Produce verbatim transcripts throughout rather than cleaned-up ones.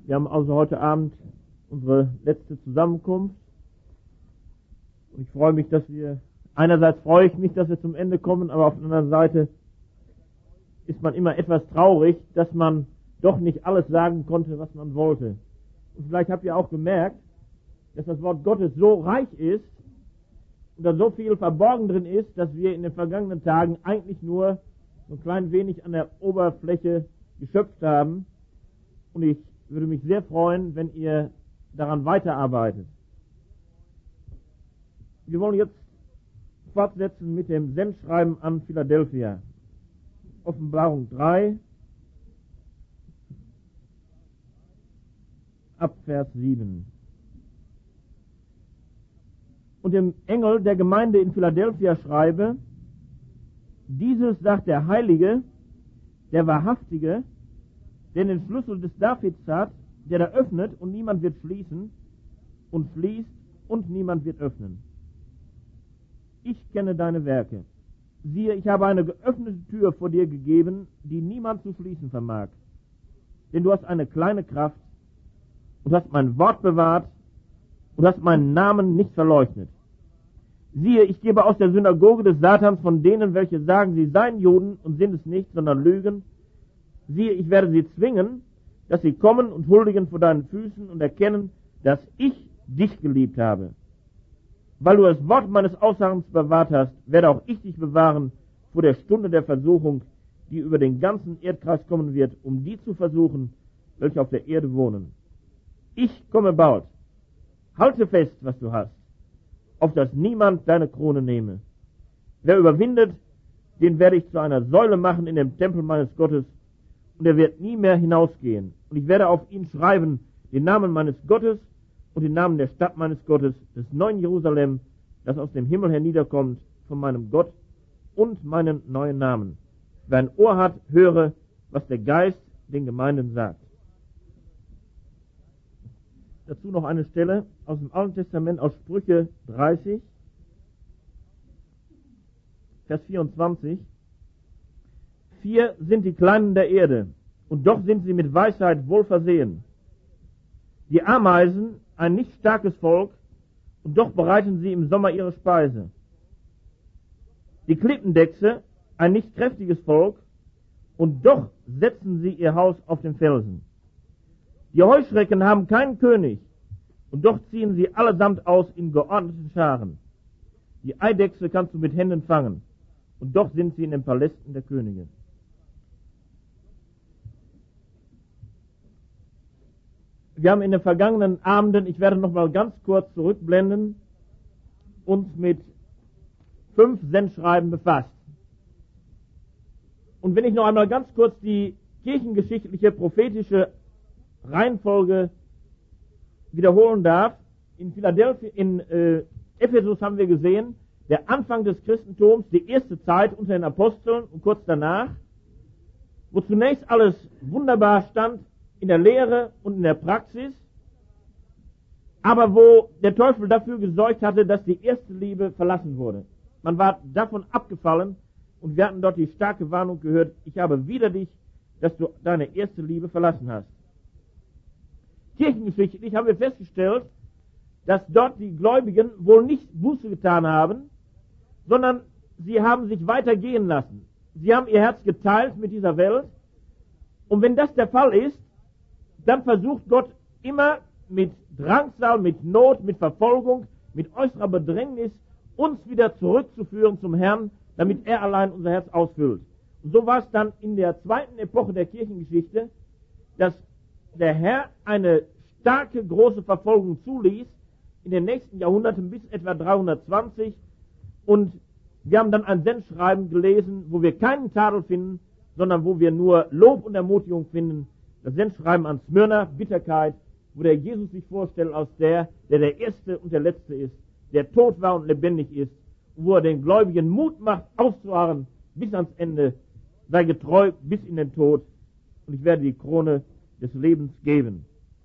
Wir haben also heute Abend unsere letzte Zusammenkunft. Und ich freue mich, dass wir, einerseits freue ich mich, dass wir zum Ende kommen, aber auf der anderen Seite ist man immer etwas traurig, dass man doch nicht alles sagen konnte, was man wollte. Und vielleicht habt ihr auch gemerkt, dass das Wort Gottes so reich ist und da so viel verborgen drin ist, dass wir in den vergangenen Tagen eigentlich nur so ein klein wenig an der Oberfläche geschöpft haben. Und ich würde mich sehr freuen, wenn ihr daran weiterarbeitet. Wir wollen jetzt fortsetzen mit dem Sendschreiben an Philadelphia. Offenbarung drei, ab Vers sieben. Und dem Engel der Gemeinde in Philadelphia schreibe: Dieses sagt der Heilige, der Wahrhaftige, der den Schlüssel des Davids hat, der da öffnet und niemand wird schließen, und schließt und niemand wird öffnen. Ich kenne deine Werke. Siehe, ich habe eine geöffnete Tür vor dir gegeben, die niemand zu schließen vermag. Denn du hast eine kleine Kraft und hast mein Wort bewahrt und hast meinen Namen nicht verleugnet. Siehe, ich gebe aus der Synagoge des Satans von denen, welche sagen, sie seien Juden und sind es nicht, sondern lügen. Siehe, ich werde sie zwingen, dass sie kommen und huldigen vor deinen Füßen und erkennen, dass ich dich geliebt habe. Weil du das Wort meines Ausharrens bewahrt hast, werde auch ich dich bewahren vor der Stunde der Versuchung, die über den ganzen Erdkreis kommen wird, um die zu versuchen, welche auf der Erde wohnen. Ich komme bald. Halte fest, was du hast, auf dass niemand deine Krone nehme. Wer überwindet, den werde ich zu einer Säule machen in dem Tempel meines Gottes, und er wird nie mehr hinausgehen. Und ich werde auf ihn schreiben den Namen meines Gottes und den Namen der Stadt meines Gottes, des neuen Jerusalem, das aus dem Himmel herniederkommt, von meinem Gott, und meinen neuen Namen. Wer ein Ohr hat, höre, was der Geist den Gemeinden sagt. Dazu noch eine Stelle aus dem Alten Testament, aus Sprüche dreißig, Vers vierundzwanzig. Vier sind die Kleinen der Erde, und doch sind sie mit Weisheit wohl versehen. Die Ameisen, ein nicht starkes Volk, und doch bereiten sie im Sommer ihre Speise. Die Klippendechse, ein nicht kräftiges Volk, und doch setzen sie ihr Haus auf den Felsen. Die Heuschrecken haben keinen König, und doch ziehen sie allesamt aus in geordneten Scharen. Die Eidechse kannst du mit Händen fangen, und doch sind sie in den Palästen der Könige. Wir haben in den vergangenen Abenden, ich werde noch mal ganz kurz zurückblenden, uns mit fünf Sendschreiben befasst. Und wenn ich noch einmal ganz kurz die kirchengeschichtliche, prophetische Reihenfolge wiederholen darf, in Philadelphia, in äh, Ephesus haben wir gesehen, der Anfang des Christentums, die erste Zeit unter den Aposteln und kurz danach, wo zunächst alles wunderbar stand in der Lehre und in der Praxis, aber wo der Teufel dafür gesorgt hatte, dass die erste Liebe verlassen wurde. Man war davon abgefallen und wir hatten dort die starke Warnung gehört: Ich habe wider dich, dass du deine erste Liebe verlassen hast. Kirchengeschichtlich haben wir festgestellt, dass dort die Gläubigen wohl nicht Buße getan haben, sondern sie haben sich weiter gehen lassen. Sie haben ihr Herz geteilt mit dieser Welt. Und wenn das der Fall ist, dann versucht Gott immer mit Drangsal, mit Not, mit Verfolgung, mit äußerer Bedrängnis uns wieder zurückzuführen zum Herrn, damit er allein unser Herz ausfüllt. Und so war es dann in der zweiten Epoche der Kirchengeschichte, dass der Herr eine starke, große Verfolgung zuließ, in den nächsten Jahrhunderten bis etwa dreihundertzwanzig. Und wir haben dann ein Sendschreiben gelesen, wo wir keinen Tadel finden, sondern wo wir nur Lob und Ermutigung finden. Das Sendschreiben an Smyrna, Bitterkeit, wo der Jesus sich vorstellt als der, der der Erste und der Letzte ist, der tot war und lebendig ist, wo er den Gläubigen Mut macht, auszuharren bis ans Ende, sei getreu bis in den Tod, und ich werde die Krone des Lebens geben.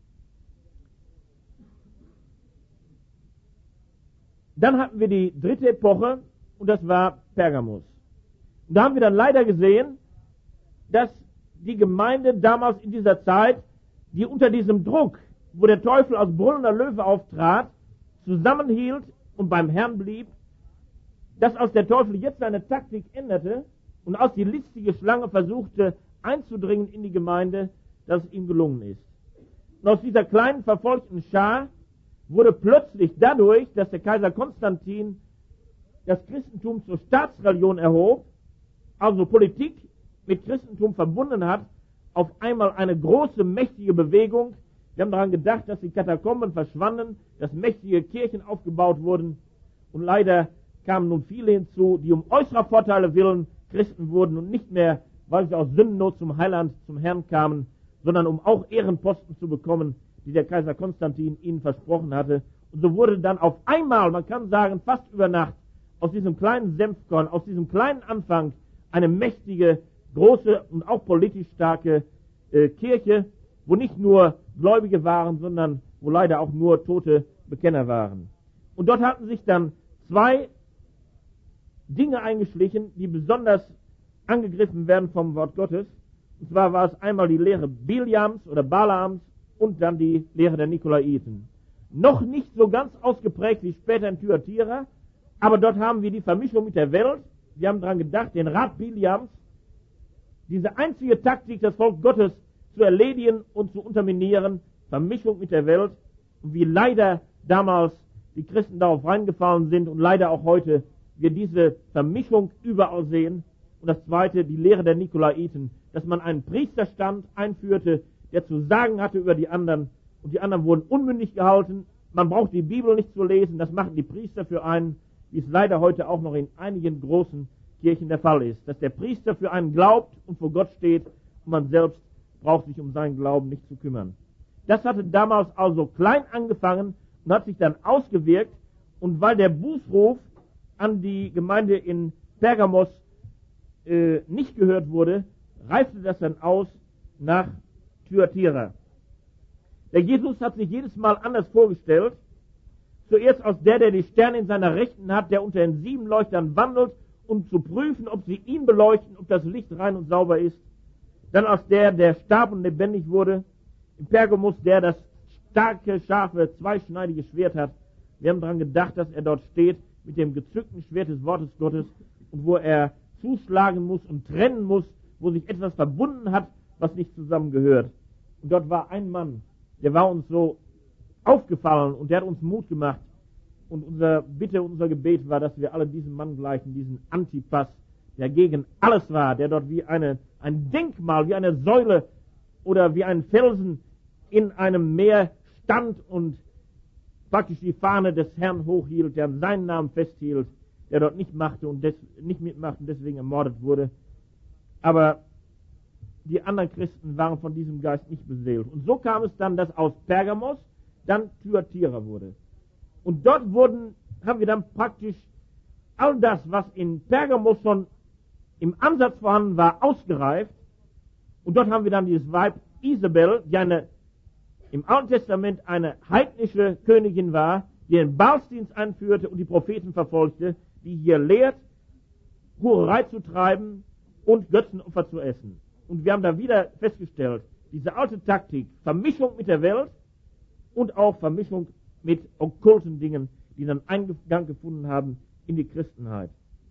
Dann hatten wir die dritte Epoche, und das war Pergamus. Und da haben wir dann leider gesehen, dass die Gemeinde damals in dieser Zeit die unter diesem Druck, wo der Teufel als brüllender Löwe auftrat, zusammenhielt und beim Herrn blieb, dass als der Teufel jetzt seine Taktik änderte und als die listige Schlange versuchte einzudringen in die Gemeinde, dass es ihm gelungen ist. Und aus dieser kleinen verfolgten Schar wurde plötzlich dadurch, dass der Kaiser Konstantin das Christentum zur Staatsreligion erhob, also Politik mit Christentum verbunden hat, auf einmal eine große, mächtige Bewegung. Wir haben daran gedacht, dass die Katakomben verschwanden, dass mächtige Kirchen aufgebaut wurden und leider kamen nun viele hinzu, die um äußerer Vorteile willen Christen wurden und nicht mehr, weil sie aus Sündennot zum Heiland, zum Herrn kamen, sondern um auch Ehrenposten zu bekommen, die der Kaiser Konstantin ihnen versprochen hatte. Und so wurde dann auf einmal, man kann sagen fast über Nacht, aus diesem kleinen Senfkorn, aus diesem kleinen Anfang eine mächtige, große und auch politisch starke äh, Kirche, wo nicht nur Gläubige waren, sondern wo leider auch nur tote Bekenner waren. Und dort hatten sich dann zwei Dinge eingeschlichen, die besonders angegriffen werden vom Wort Gottes. Und zwar war es einmal die Lehre Biliams oder Balaams und dann die Lehre der Nikolaiten. Noch nicht so ganz ausgeprägt wie später in Thyatira, aber dort haben wir die Vermischung mit der Welt. Wir haben daran gedacht, den Rat Biliams, diese einzige Taktik, das Volk Gottes zu erledigen und zu unterminieren, Vermischung mit der Welt, und wie leider damals die Christen darauf reingefallen sind und leider auch heute wir diese Vermischung überall sehen. Und das zweite, die Lehre der Nikolaiten, dass man einen Priesterstand einführte, der zu sagen hatte über die anderen, und die anderen wurden unmündig gehalten. Man braucht die Bibel nicht zu lesen, das machen die Priester für einen, wie es leider heute auch noch in einigen großen Kirchen der Fall ist, dass der Priester für einen glaubt und vor Gott steht und man selbst braucht sich um seinen Glauben nicht zu kümmern. Das hatte damals also klein angefangen und hat sich dann ausgewirkt, und weil der Bußruf an die Gemeinde in Pergamos äh, nicht gehört wurde, reifte das dann aus nach Thyatira. Der Jesus hat sich jedes Mal anders vorgestellt. Zuerst als der, der die Sterne in seiner Rechten hat, der unter den sieben Leuchtern wandelt, um zu prüfen, ob sie ihn beleuchten, ob das Licht rein und sauber ist. Dann als der, der starb und lebendig wurde. In Pergamos, der das starke, scharfe, zweischneidige Schwert hat. Wir haben daran gedacht, dass er dort steht mit dem gezückten Schwert des Wortes Gottes und wo er zuschlagen muss und trennen muss, wo sich etwas verbunden hat, was nicht zusammengehört. Und dort war ein Mann, der war uns so aufgefallen und der hat uns Mut gemacht. Und unsere Bitte, unser Gebet war, dass wir alle diesem Mann gleichen, diesen Antipas, der gegen alles war, der dort wie eine, ein Denkmal, wie eine Säule oder wie ein Felsen in einem Meer stand und praktisch die Fahne des Herrn hochhielt, der an seinen Namen festhielt, der dort nicht machte und des, nicht mitmachte und deswegen ermordet wurde. Aber die anderen Christen waren von diesem Geist nicht beseelt. Und so kam es dann, dass aus Pergamos dann Thyatira wurde. Und dort wurden, haben wir dann praktisch all das, was in Pergamos schon im Ansatz vorhanden war, ausgereift. Und dort haben wir dann dieses Weib Isabel, die eine, im Alten Testament eine heidnische Königin war, die den Baalsdienst einführte und die Propheten verfolgte, die hier lehrt, Hurerei zu treiben und Götzenopfer zu essen. Und wir haben da wieder festgestellt, diese alte Taktik, Vermischung mit der Welt und auch Vermischung mit okkulten Dingen, die dann Eingang gefunden haben in die Christenheit.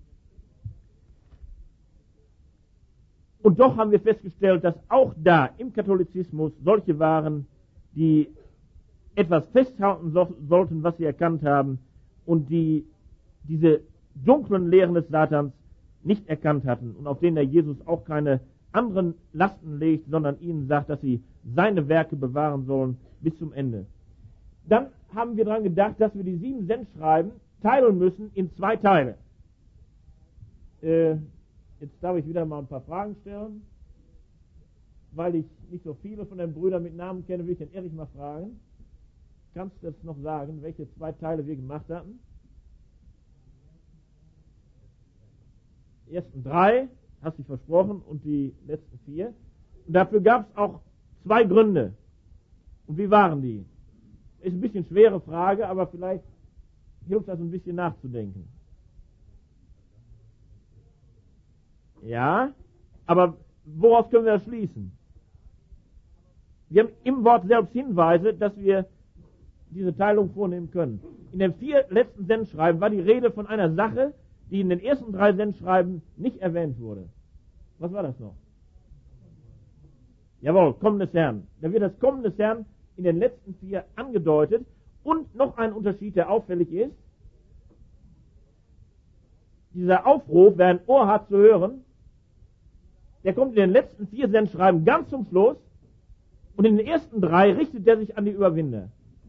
Und doch haben wir festgestellt, dass auch da im Katholizismus solche waren, die etwas festhalten so, sollten, was sie erkannt haben, und die diese dunklen Lehren des Satans nicht erkannt hatten und auf denen der Jesus auch keine anderen Lasten legt, sondern ihnen sagt, dass sie seine Werke bewahren sollen bis zum Ende. Dann haben wir daran gedacht, dass wir die sieben Sendschreiben teilen müssen in zwei Teile. Äh, jetzt darf ich wieder mal ein paar Fragen stellen. Weil ich nicht so viele von den Brüdern mit Namen kenne, will ich den Erich mal fragen. Kannst du jetzt noch sagen, welche zwei Teile wir gemacht hatten? Die ersten drei, hast du versprochen, und die letzten vier. Und dafür gab es auch zwei Gründe. Und wie waren die? Ist ein bisschen schwere Frage, aber vielleicht hilft das ein bisschen nachzudenken. Ja, aber woraus können wir das schließen? wir haben im Wort selbst Hinweise, dass wir diese Teilung vornehmen können. In den vier letzten Sendschreiben war die Rede von einer Sache, die in den ersten drei Sendschreiben nicht erwähnt wurde. Was war das noch? Jawohl, Kommen des Herrn. Da wird das Kommen des Herrn in den letzten vier angedeutet. Und noch ein Unterschied, der auffällig ist. Dieser Aufruf, wer ein Ohr hat zu hören, der kommt in den letzten vier Sendschreiben ganz zum Schluss. Und in den ersten drei richtet er sich an die Überwinder.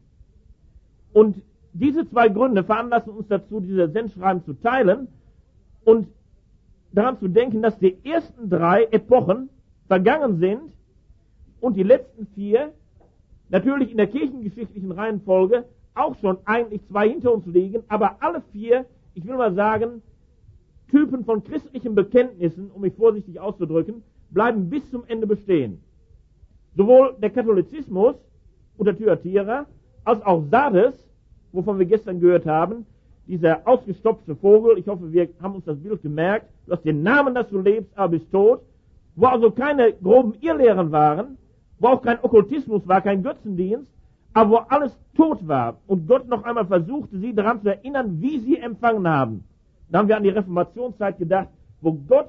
Und diese zwei Gründe veranlassen uns dazu, diese Sendschreiben zu teilen und daran zu denken, dass die ersten drei Epochen vergangen sind und die letzten vier natürlich in der kirchengeschichtlichen Reihenfolge auch schon eigentlich zwei hinter uns liegen, aber alle vier, ich will mal sagen, Typen von christlichen Bekenntnissen, um mich vorsichtig auszudrücken, bleiben bis zum Ende bestehen. Sowohl der Katholizismus unter Thyatira als auch Sardes, wovon wir gestern gehört haben, dieser ausgestopfte Vogel, ich hoffe, wir haben uns das Bild gemerkt, du hast den Namen, dass du lebst, aber bist tot, wo also keine groben Irrlehren waren, wo auch kein Okkultismus war, kein Götzendienst, aber wo alles tot war und Gott noch einmal versuchte, sie daran zu erinnern, wie sie empfangen haben. Da haben wir an die Reformationszeit gedacht, wo Gott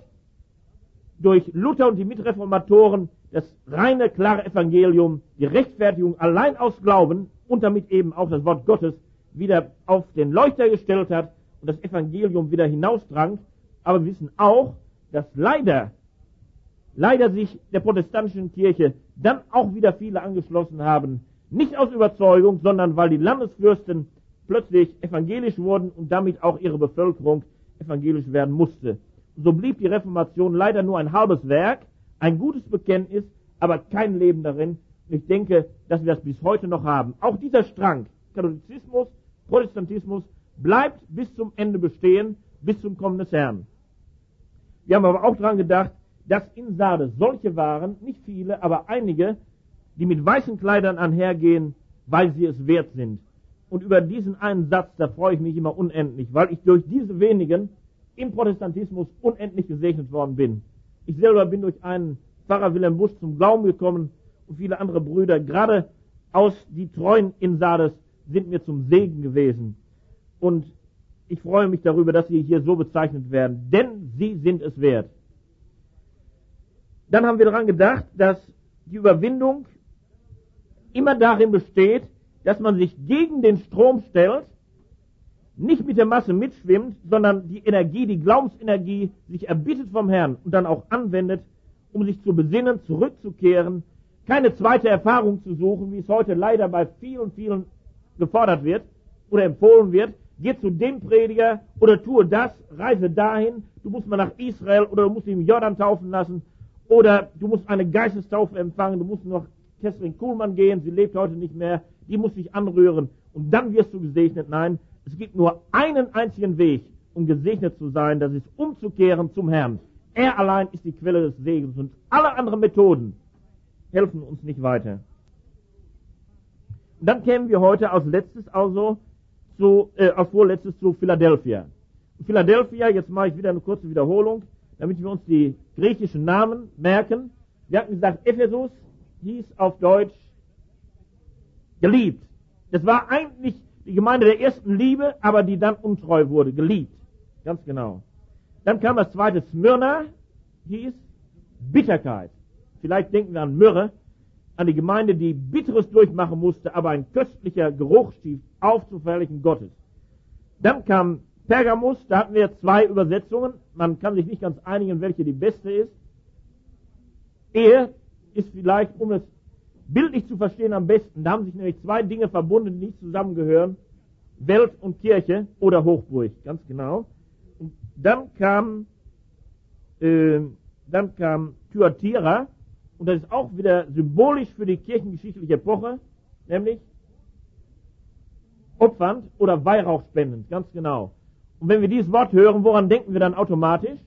durch Luther und die Mitreformatoren das reine, klare Evangelium, die Rechtfertigung allein aus Glauben und damit eben auch das Wort Gottes wieder auf den Leuchter gestellt hat und das Evangelium wieder hinausdrang. Aber wir wissen auch, dass leider, leider sich der protestantischen Kirche dann auch wieder viele angeschlossen haben, nicht aus Überzeugung, sondern weil die Landesfürsten plötzlich evangelisch wurden und damit auch ihre Bevölkerung evangelisch werden musste. So blieb die Reformation leider nur ein halbes Werk, ein gutes Bekenntnis, aber kein Leben darin. Und ich denke, dass wir das bis heute noch haben. Auch dieser Strang, Katholizismus, Protestantismus, bleibt bis zum Ende bestehen, bis zum Kommen des Herrn. Wir haben aber auch daran gedacht, dass in Sardes solche waren, nicht viele, aber einige, die mit weißen Kleidern einhergehen, weil sie es wert sind. Und über diesen einen Satz, da freue ich mich immer unendlich, weil ich durch diese wenigen im Protestantismus unendlich gesegnet worden bin. Ich selber bin durch einen Pfarrer Wilhelm Busch zum Glauben gekommen und viele andere Brüder, gerade aus die Treuen in Sardes, sind mir zum Segen gewesen. Und ich freue mich darüber, dass sie hier so bezeichnet werden, denn sie sind es wert. Dann haben wir daran gedacht, dass die Überwindung immer darin besteht, dass man sich gegen den Strom stellt, nicht mit der Masse mitschwimmt, sondern die Energie, die Glaubensenergie sich erbittet vom Herrn und dann auch anwendet, um sich zu besinnen, zurückzukehren, keine zweite Erfahrung zu suchen, wie es heute leider bei vielen, vielen gefordert wird oder empfohlen wird. Geh zu dem Prediger oder tue das, reise dahin, du musst mal nach Israel oder du musst dich im Jordan taufen lassen oder du musst eine Geistestaufe empfangen, du musst noch Kesselin Kuhlmann gehen, sie lebt heute nicht mehr, die muss sich anrühren und dann wirst du gesegnet. Nein, es gibt nur einen einzigen Weg, um gesegnet zu sein, das ist umzukehren zum Herrn. Er allein ist die Quelle des Segens und alle anderen Methoden helfen uns nicht weiter. Und dann kämen wir heute als letztes also zu, äh, als vorletztes zu Philadelphia. Und Philadelphia, jetzt mache ich wieder eine kurze Wiederholung, damit wir uns die griechischen Namen merken. Wir hatten gesagt, Ephesus hieß auf Deutsch geliebt. Das war eigentlich die Gemeinde der ersten Liebe, aber die dann untreu wurde, geliebt. Ganz genau. Dann kam das zweite, Smyrna, hieß Bitterkeit. Vielleicht denken wir an Myrrhe, an die Gemeinde, die Bitteres durchmachen musste, aber ein köstlicher Geruch stieg auf zu Verherrlichen Gottes. Dann kam Pergamus, da hatten wir zwei Übersetzungen. Man kann sich nicht ganz einigen, welche die beste ist. Ehe ist vielleicht, um es bildlich zu verstehen, am besten. Da haben sich nämlich zwei Dinge verbunden, die nicht zusammengehören. Welt und Kirche oder Hochburg, ganz genau. Und dann kam, äh, dann kam Thyatira, und das ist auch wieder symbolisch für die kirchengeschichtliche Epoche, nämlich opfernd oder Weihrauchspendend, ganz genau. Und wenn wir dieses Wort hören, woran denken wir dann automatisch?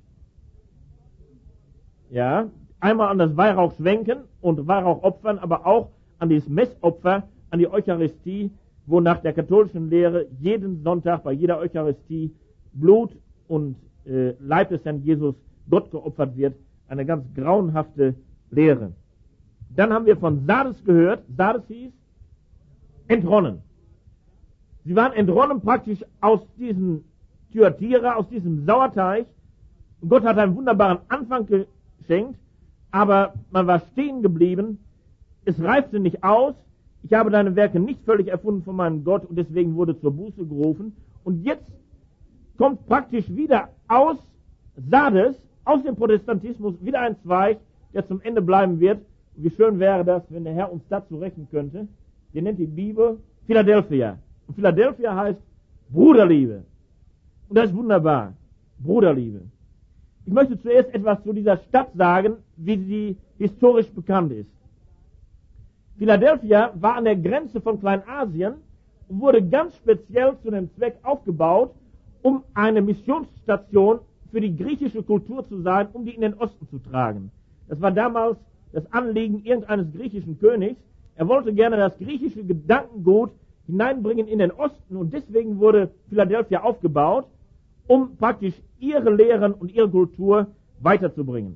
Ja, einmal an das Weihrauchschwenken und Weihrauchopfern, aber auch an dieses Messopfer, an die Eucharistie, wo nach der katholischen Lehre jeden Sonntag bei jeder Eucharistie Blut und äh, Leib des Herrn Jesus Gott geopfert wird. Eine ganz grauenhafte Lehre. Dann haben wir von Sardes gehört. Sardes hieß entronnen. Sie waren entronnen praktisch aus diesem Thyatira, aus diesem Sauerteig. Und Gott hat einen wunderbaren Anfang geschenkt, aber man war stehen geblieben. Es reifte nicht aus. Ich habe deine Werke nicht völlig erfunden von meinem Gott und deswegen wurde zur Buße gerufen. Und jetzt kommt praktisch wieder aus Sardes, aus dem Protestantismus, wieder ein Zweig, der zum Ende bleiben wird. Und wie schön wäre das, wenn der Herr uns dazu rechnen könnte. Den nennt die Bibel Philadelphia. Und Philadelphia heißt Bruderliebe. Und das ist wunderbar. Bruderliebe. Ich möchte zuerst etwas zu dieser Stadt sagen, wie sie historisch bekannt ist. Philadelphia war an der Grenze von Kleinasien und wurde ganz speziell zu dem Zweck aufgebaut, um eine Missionsstation für die griechische Kultur zu sein, um die in den Osten zu tragen. Das war damals das Anliegen irgendeines griechischen Königs. Er wollte gerne das griechische Gedankengut hineinbringen in den Osten und deswegen wurde Philadelphia aufgebaut, um praktisch ihre Lehren und ihre Kultur weiterzubringen.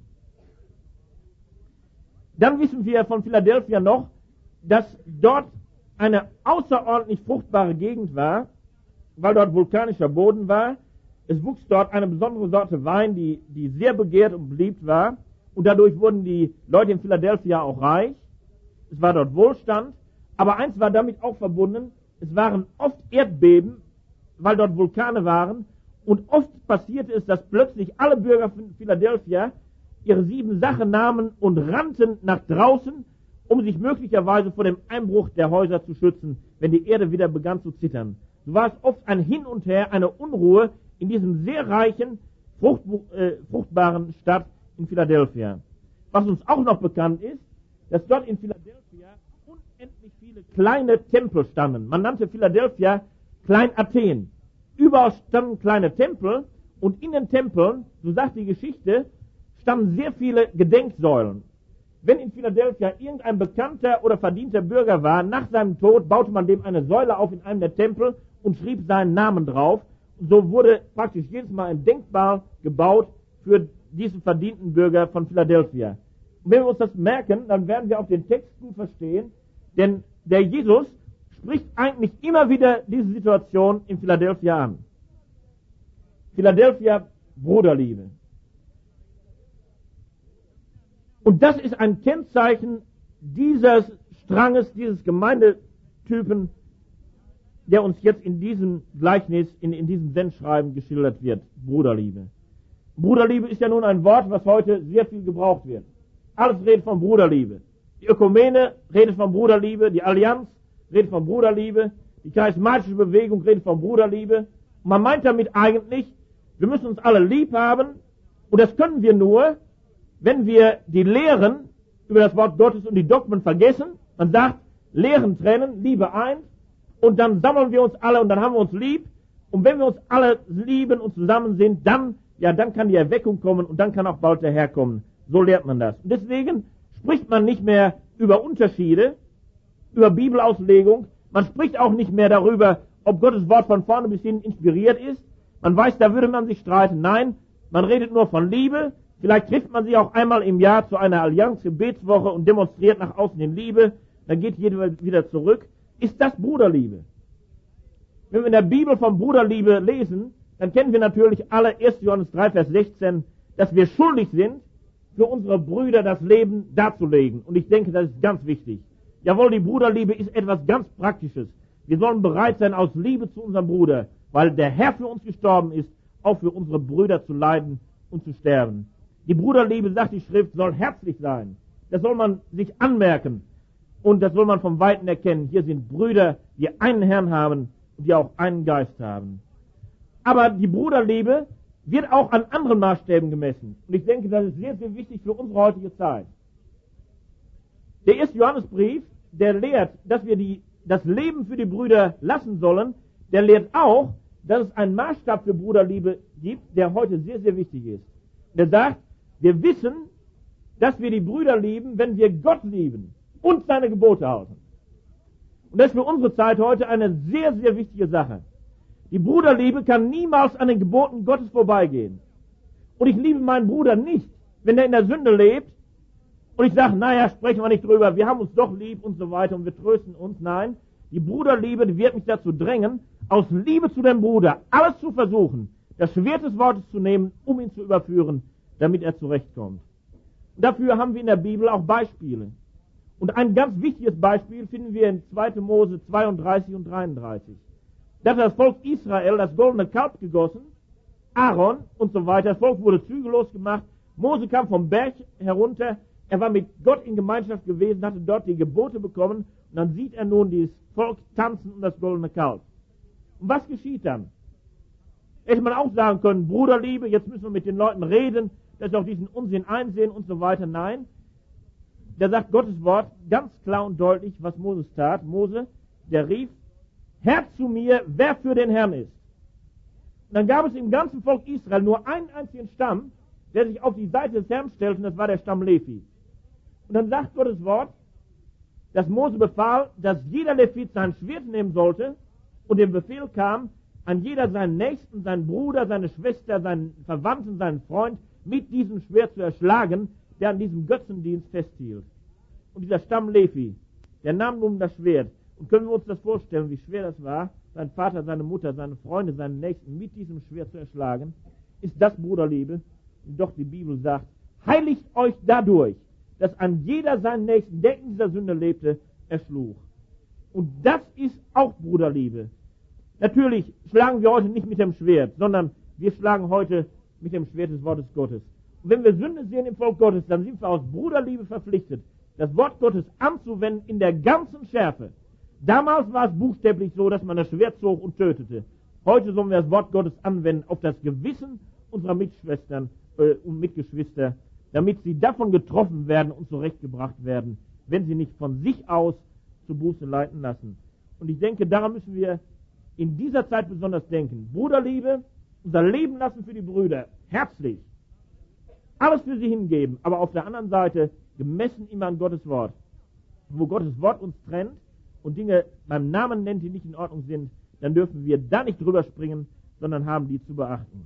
Dann wissen wir von Philadelphia noch, dass dort eine außerordentlich fruchtbare Gegend war, weil dort vulkanischer Boden war. Es wuchs dort eine besondere Sorte Wein, die, die sehr begehrt und beliebt war. Und dadurch wurden die Leute in Philadelphia auch reich. Es war dort Wohlstand. Aber eins war damit auch verbunden, es waren oft Erdbeben, weil dort Vulkane waren. Und oft passierte es, dass plötzlich alle Bürger von Philadelphia ihre sieben Sachen nahmen und rannten nach draußen, um sich möglicherweise vor dem Einbruch der Häuser zu schützen, wenn die Erde wieder begann zu zittern. So war es oft ein Hin und Her, eine Unruhe in diesem sehr reichen, frucht, äh, fruchtbaren Stadt in Philadelphia. Was uns auch noch bekannt ist, dass dort in Philadelphia unendlich viele kleine Tempel standen. Man nannte Philadelphia Klein-Athen. Überall standen kleine Tempel und in den Tempeln, so sagt die Geschichte, standen sehr viele Gedenksäulen. Wenn in Philadelphia irgendein bekannter oder verdienter Bürger war, nach seinem Tod baute man dem eine Säule auf in einem der Tempel und schrieb seinen Namen drauf. Und so wurde praktisch jedes Mal ein Denkmal gebaut für diesen verdienten Bürger von Philadelphia. Und wenn wir uns das merken, dann werden wir auch den Text gut verstehen, denn der Jesus spricht eigentlich immer wieder diese Situation in Philadelphia an. Philadelphia, Bruderliebe. Und das ist ein Kennzeichen dieses Stranges, dieses Gemeindetypen, der uns jetzt in diesem Gleichnis, in, in diesem Sendschreiben geschildert wird. Bruderliebe. Bruderliebe ist ja nun ein Wort, was heute sehr viel gebraucht wird. Alles redet von Bruderliebe. Die Ökumene redet von Bruderliebe, die Allianz redet von Bruderliebe, die charismatische Bewegung redet von Bruderliebe. Und man meint damit eigentlich, wir müssen uns alle lieb haben und das können wir nur, wenn wir die Lehren über das Wort Gottes und die Dogmen vergessen. Man sagt, Lehren trennen, Liebe eins, und dann sammeln wir uns alle und dann haben wir uns lieb. Und wenn wir uns alle lieben und zusammen sind, dann, ja, dann kann die Erweckung kommen und dann kann auch bald der Herr kommen. So lehrt man das. Und deswegen spricht man nicht mehr über Unterschiede, über Bibelauslegung. Man spricht auch nicht mehr darüber, ob Gottes Wort von vorne bis hinten inspiriert ist. Man weiß, da würde man sich streiten. Nein, man redet nur von Liebe. Vielleicht trifft man sich auch einmal im Jahr zu einer Allianz-Gebetswoche und demonstriert nach außen in Liebe. Dann geht jeder wieder zurück. Ist das Bruderliebe? Wenn wir in der Bibel von Bruderliebe lesen, dann kennen wir natürlich alle erster Johannes drei, Vers sechzehn, dass wir schuldig sind, für unsere Brüder das Leben darzulegen. Und ich denke, das ist ganz wichtig. Jawohl, die Bruderliebe ist etwas ganz Praktisches. Wir sollen bereit sein, aus Liebe zu unserem Bruder, weil der Herr für uns gestorben ist, auch für unsere Brüder zu leiden und zu sterben. Die Bruderliebe, sagt die Schrift, soll herzlich sein. Das soll man sich anmerken. Und das soll man vom Weiten erkennen. Hier sind Brüder, die einen Herrn haben und die auch einen Geist haben. Aber die Bruderliebe wird auch an anderen Maßstäben gemessen. Und ich denke, das ist sehr, sehr wichtig für unsere heutige Zeit. Der erste Johannesbrief, der lehrt, dass wir die, das Leben für die Brüder lassen sollen, der lehrt auch, dass es einen Maßstab für Bruderliebe gibt, der heute sehr, sehr wichtig ist. Der sagt, wir wissen, dass wir die Brüder lieben, wenn wir Gott lieben und seine Gebote halten. Und das ist für unsere Zeit heute eine sehr, sehr wichtige Sache. Die Bruderliebe kann niemals an den Geboten Gottes vorbeigehen. Und ich liebe meinen Bruder nicht, wenn er in der Sünde lebt Und ich sage, naja, sprechen wir nicht drüber, wir haben uns doch lieb und so weiter und wir trösten uns. Nein, die Bruderliebe, die wird mich dazu drängen, aus Liebe zu dem Bruder alles zu versuchen, das Schwert des Wortes zu nehmen, um ihn zu überführen, damit er zurechtkommt. Und dafür haben wir in der Bibel auch Beispiele. Und ein ganz wichtiges Beispiel finden wir in zweiter Mose zweiunddreißig und dreiunddreißig. Da hat das Volk Israel das goldene Kalb gegossen, Aaron und so weiter. Das Volk wurde zügellos gemacht. Mose kam vom Berg herunter. Er war mit Gott in Gemeinschaft gewesen, hatte dort die Gebote bekommen. Und dann sieht er nun dieses Volk tanzen um das goldene Kalb. Und was geschieht dann? Hätte man auch sagen können, Bruderliebe, jetzt müssen wir mit den Leuten reden, dass sie auch diesen Unsinn einsehen und so weiter. Nein, da sagt Gottes Wort ganz klar und deutlich, was Moses tat. Mose, der rief, Herr zu mir, wer für den Herrn ist. Und dann gab es im ganzen Volk Israel nur einen einzigen Stamm, der sich auf die Seite des Herrn stellte, und das war der Stamm Levi. Und dann sagt Gottes Wort, dass Mose befahl, dass jeder Levit sein Schwert nehmen sollte, und der Befehl kam, an jeder seinen Nächsten, seinen Bruder, seine Schwester, seinen Verwandten, seinen Freund mit diesem Schwert zu erschlagen, der an diesem Götzendienst festhielt. Und dieser Stamm Levi, der nahm nun das Schwert. Und können wir uns das vorstellen, wie schwer das war, sein Vater, seine Mutter, seine Freunde, seine Nächsten mit diesem Schwert zu erschlagen? Ist das Bruderliebe? Und doch die Bibel sagt, heiligt euch dadurch, dass an jeder seinen Nächsten, der in dieser Sünde lebte, erschlug. Und das ist auch Bruderliebe. Natürlich schlagen wir heute nicht mit dem Schwert, sondern wir schlagen heute mit dem Schwert des Wortes Gottes. Und wenn wir Sünde sehen im Volk Gottes, dann sind wir aus Bruderliebe verpflichtet, das Wort Gottes anzuwenden in der ganzen Schärfe. Damals war es buchstäblich so, dass man das Schwert zog und tötete. Heute sollen wir das Wort Gottes anwenden auf das Gewissen unserer Mitschwestern äh, und Mitgeschwister, damit sie davon getroffen werden und zurechtgebracht werden, wenn sie nicht von sich aus zu Buße leiten lassen. Und ich denke, daran müssen wir in dieser Zeit besonders denken. Bruderliebe, unser Leben lassen für die Brüder, herzlich. Alles für sie hingeben, aber auf der anderen Seite gemessen immer an Gottes Wort. Wo Gottes Wort uns trennt und Dinge beim Namen nennt, die nicht in Ordnung sind, dann dürfen wir da nicht drüber springen, sondern haben die zu beachten.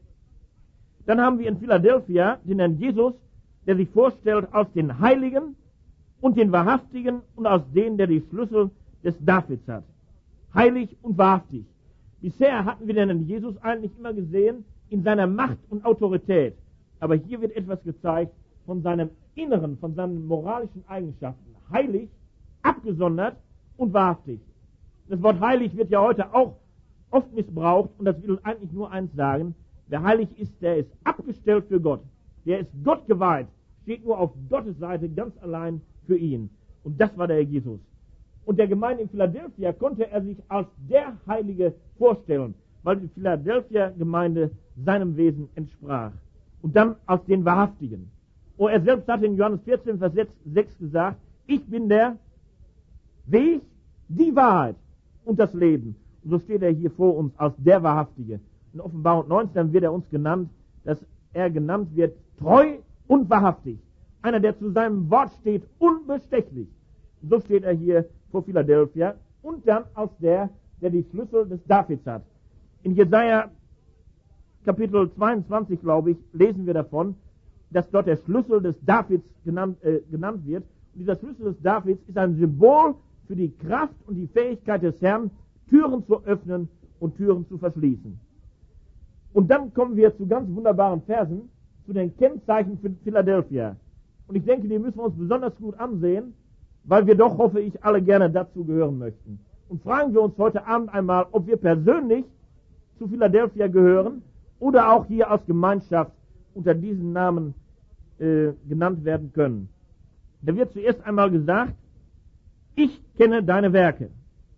Dann haben wir in Philadelphia den Herrn Jesus, der sich vorstellt als den Heiligen und den Wahrhaftigen und als den, der die Schlüssel des Davids hat. Heilig und wahrhaftig. Bisher hatten wir den Herrn Jesus eigentlich immer gesehen in seiner Macht und Autorität. Aber hier wird etwas gezeigt von seinem Inneren, von seinen moralischen Eigenschaften. Heilig, abgesondert und wahrhaftig. Das Wort heilig wird ja heute auch oft missbraucht und das will eigentlich nur eins sagen. Wer heilig ist, der ist abgestellt für Gott. Der ist Gott geweiht, steht nur auf Gottes Seite ganz allein für ihn. Und das war der Herr Jesus. Und der Gemeinde in Philadelphia konnte er sich als der Heilige vorstellen, weil die Philadelphia-Gemeinde seinem Wesen entsprach. Und dann als den Wahrhaftigen. Und er selbst hat in Johannes vierzehn, Vers sechs gesagt, ich bin der Weg, die Wahrheit und das Leben. Und so steht er hier vor uns als der Wahrhaftige. In Offenbarung neunzehn wird er uns genannt, dass er genannt wird treu und wahrhaftig. Einer, der zu seinem Wort steht, unbestechlich. Und so steht er hier vor Philadelphia und dann als der, der die Schlüssel des Davids hat. In Jesaja Kapitel zweiundzwanzig, glaube ich, lesen wir davon, dass dort der Schlüssel des Davids genannt, äh, genannt wird. Und dieser Schlüssel des Davids ist ein Symbol für die Kraft und die Fähigkeit des Herrn, Türen zu öffnen und Türen zu verschließen. Und dann kommen wir zu ganz wunderbaren Versen, zu den Kennzeichen für Philadelphia. Und ich denke, die müssen wir uns besonders gut ansehen, weil wir doch, hoffe ich, alle gerne dazu gehören möchten. Und fragen wir uns heute Abend einmal, ob wir persönlich zu Philadelphia gehören oder auch hier als Gemeinschaft unter diesen Namen äh, genannt werden können. Da wird zuerst einmal gesagt, ich kenne deine Werke.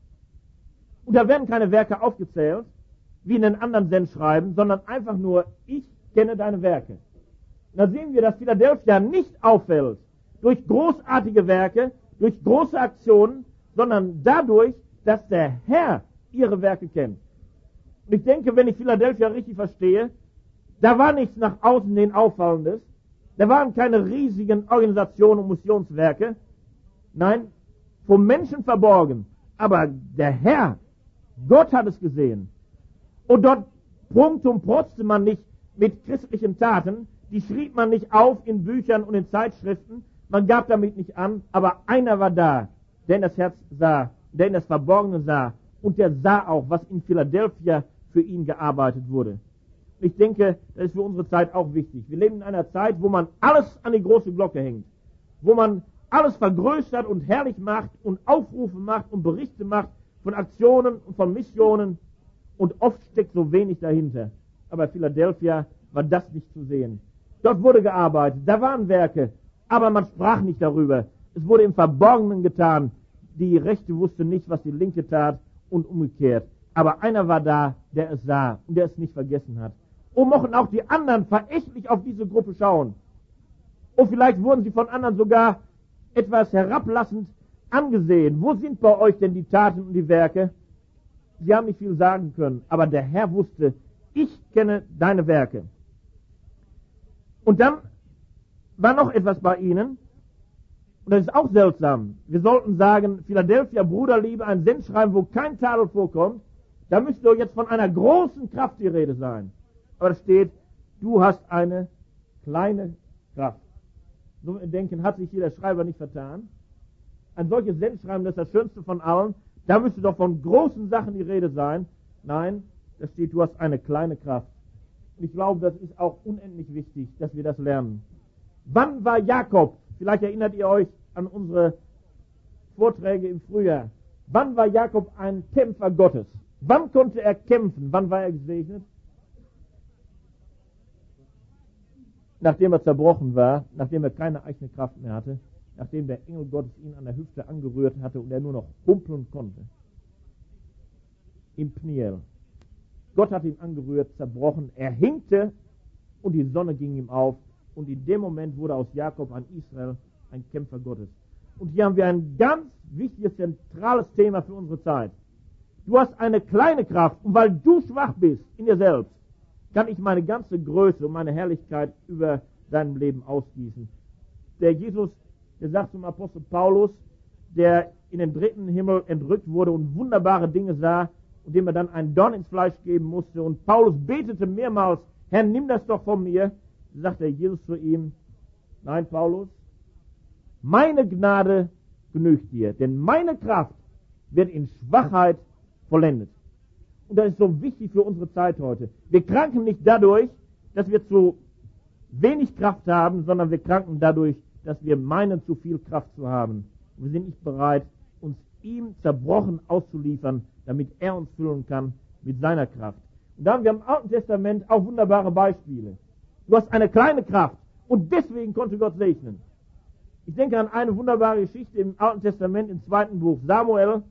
Und da werden keine Werke aufgezählt, wie in den anderen Sendschreiben, sondern einfach nur, ich kenne deine Werke. Und da sehen wir, dass Philadelphia nicht auffällt durch großartige Werke, durch große Aktionen, sondern dadurch, dass der Herr ihre Werke kennt. Und ich denke, wenn ich Philadelphia richtig verstehe, da war nichts nach außen hin Auffallendes, da waren keine riesigen Organisationen und Missionswerke, nein, vom Menschen verborgen, aber der Herr, Gott hat es gesehen. Und dort prunkte und protzte man nicht mit christlichen Taten, die schrieb man nicht auf in Büchern und in Zeitschriften, man gab damit nicht an, aber einer war da, der in das Herz sah, der in das Verborgene sah und der sah auch, was in Philadelphia für ihn gearbeitet wurde. Ich denke, das ist für unsere Zeit auch wichtig. Wir leben in einer Zeit, wo man alles an die große Glocke hängt, wo man alles vergrößert und herrlich macht und Aufrufe macht und Berichte macht von Aktionen und von Missionen und oft steckt so wenig dahinter. Aber in Philadelphia war das nicht zu sehen. Dort wurde gearbeitet, da waren Werke, aber man sprach nicht darüber. Es wurde im Verborgenen getan. Die Rechte wusste nicht, was die Linke tat und umgekehrt. Aber einer war da, der es sah und der es nicht vergessen hat. Und mochten auch die anderen verächtlich auf diese Gruppe schauen. Und vielleicht wurden sie von anderen sogar etwas herablassend angesehen. Wo sind bei euch denn die Taten und die Werke? Sie haben nicht viel sagen können, aber der Herr wusste, ich kenne deine Werke. Und dann war noch etwas bei ihnen, und das ist auch seltsam. Wir sollten sagen, Philadelphia, Bruderliebe, ein Sendschreiben, wo kein Tadel vorkommt, da müsste doch jetzt von einer großen Kraft die Rede sein. Aber da steht, du hast eine kleine Kraft. So denken, hat sich hier der Schreiber nicht vertan. Ein solches Sendschreiben, das ist das Schönste von allen, da müsste doch von großen Sachen die Rede sein. Nein, da steht, du hast eine kleine Kraft. Und ich glaube, das ist auch unendlich wichtig, dass wir das lernen. Wann war Jakob, vielleicht erinnert ihr euch an unsere Vorträge im Frühjahr, wann war Jakob ein Kämpfer Gottes? Wann konnte er kämpfen? Wann war er gesegnet? Nachdem er zerbrochen war, nachdem er keine eigene Kraft mehr hatte, nachdem der Engel Gottes ihn an der Hüfte angerührt hatte und er nur noch humpeln konnte. Im Pniel. Gott hat ihn angerührt, zerbrochen, er hinkte und die Sonne ging ihm auf und in dem Moment wurde aus Jakob ein Israel, ein Kämpfer Gottes. Und hier haben wir ein ganz wichtiges, zentrales Thema für unsere Zeit. Du hast eine kleine Kraft und weil du schwach bist in dir selbst, kann ich meine ganze Größe und meine Herrlichkeit über deinem Leben ausgießen. Der Jesus, der sagt zum Apostel Paulus, der in den dritten Himmel entrückt wurde und wunderbare Dinge sah, und dem er dann ein Dorn ins Fleisch geben musste. Und Paulus betete mehrmals, Herr, nimm das doch von mir. Da sagte Jesus zu ihm, nein, Paulus, meine Gnade genügt dir, denn meine Kraft wird in Schwachheit vollendet. Und das ist so wichtig für unsere Zeit heute. Wir kranken nicht dadurch, dass wir zu wenig Kraft haben, sondern wir kranken dadurch, dass wir meinen, zu viel Kraft zu haben. Wir sind nicht bereit, uns ihm zerbrochen auszuliefern, damit er uns füllen kann mit seiner Kraft. Und da haben wir im Alten Testament auch wunderbare Beispiele. Du hast eine kleine Kraft und deswegen konnte Gott segnen. Ich denke an eine wunderbare Geschichte im Alten Testament im zweiten Buch Samuel.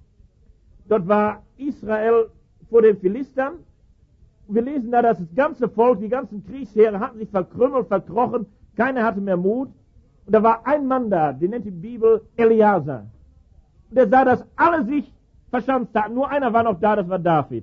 Dort war Israel vor den Philistern. Und wir lesen da, dass das ganze Volk, die ganzen Kriegsheere hatten sich verkrümmelt, verkrochen. Keiner hatte mehr Mut. Und da war ein Mann da, den nennt die Bibel Eleazar. Und er sah, dass alle sich verschanzt hatten. Nur einer war noch da, das war David.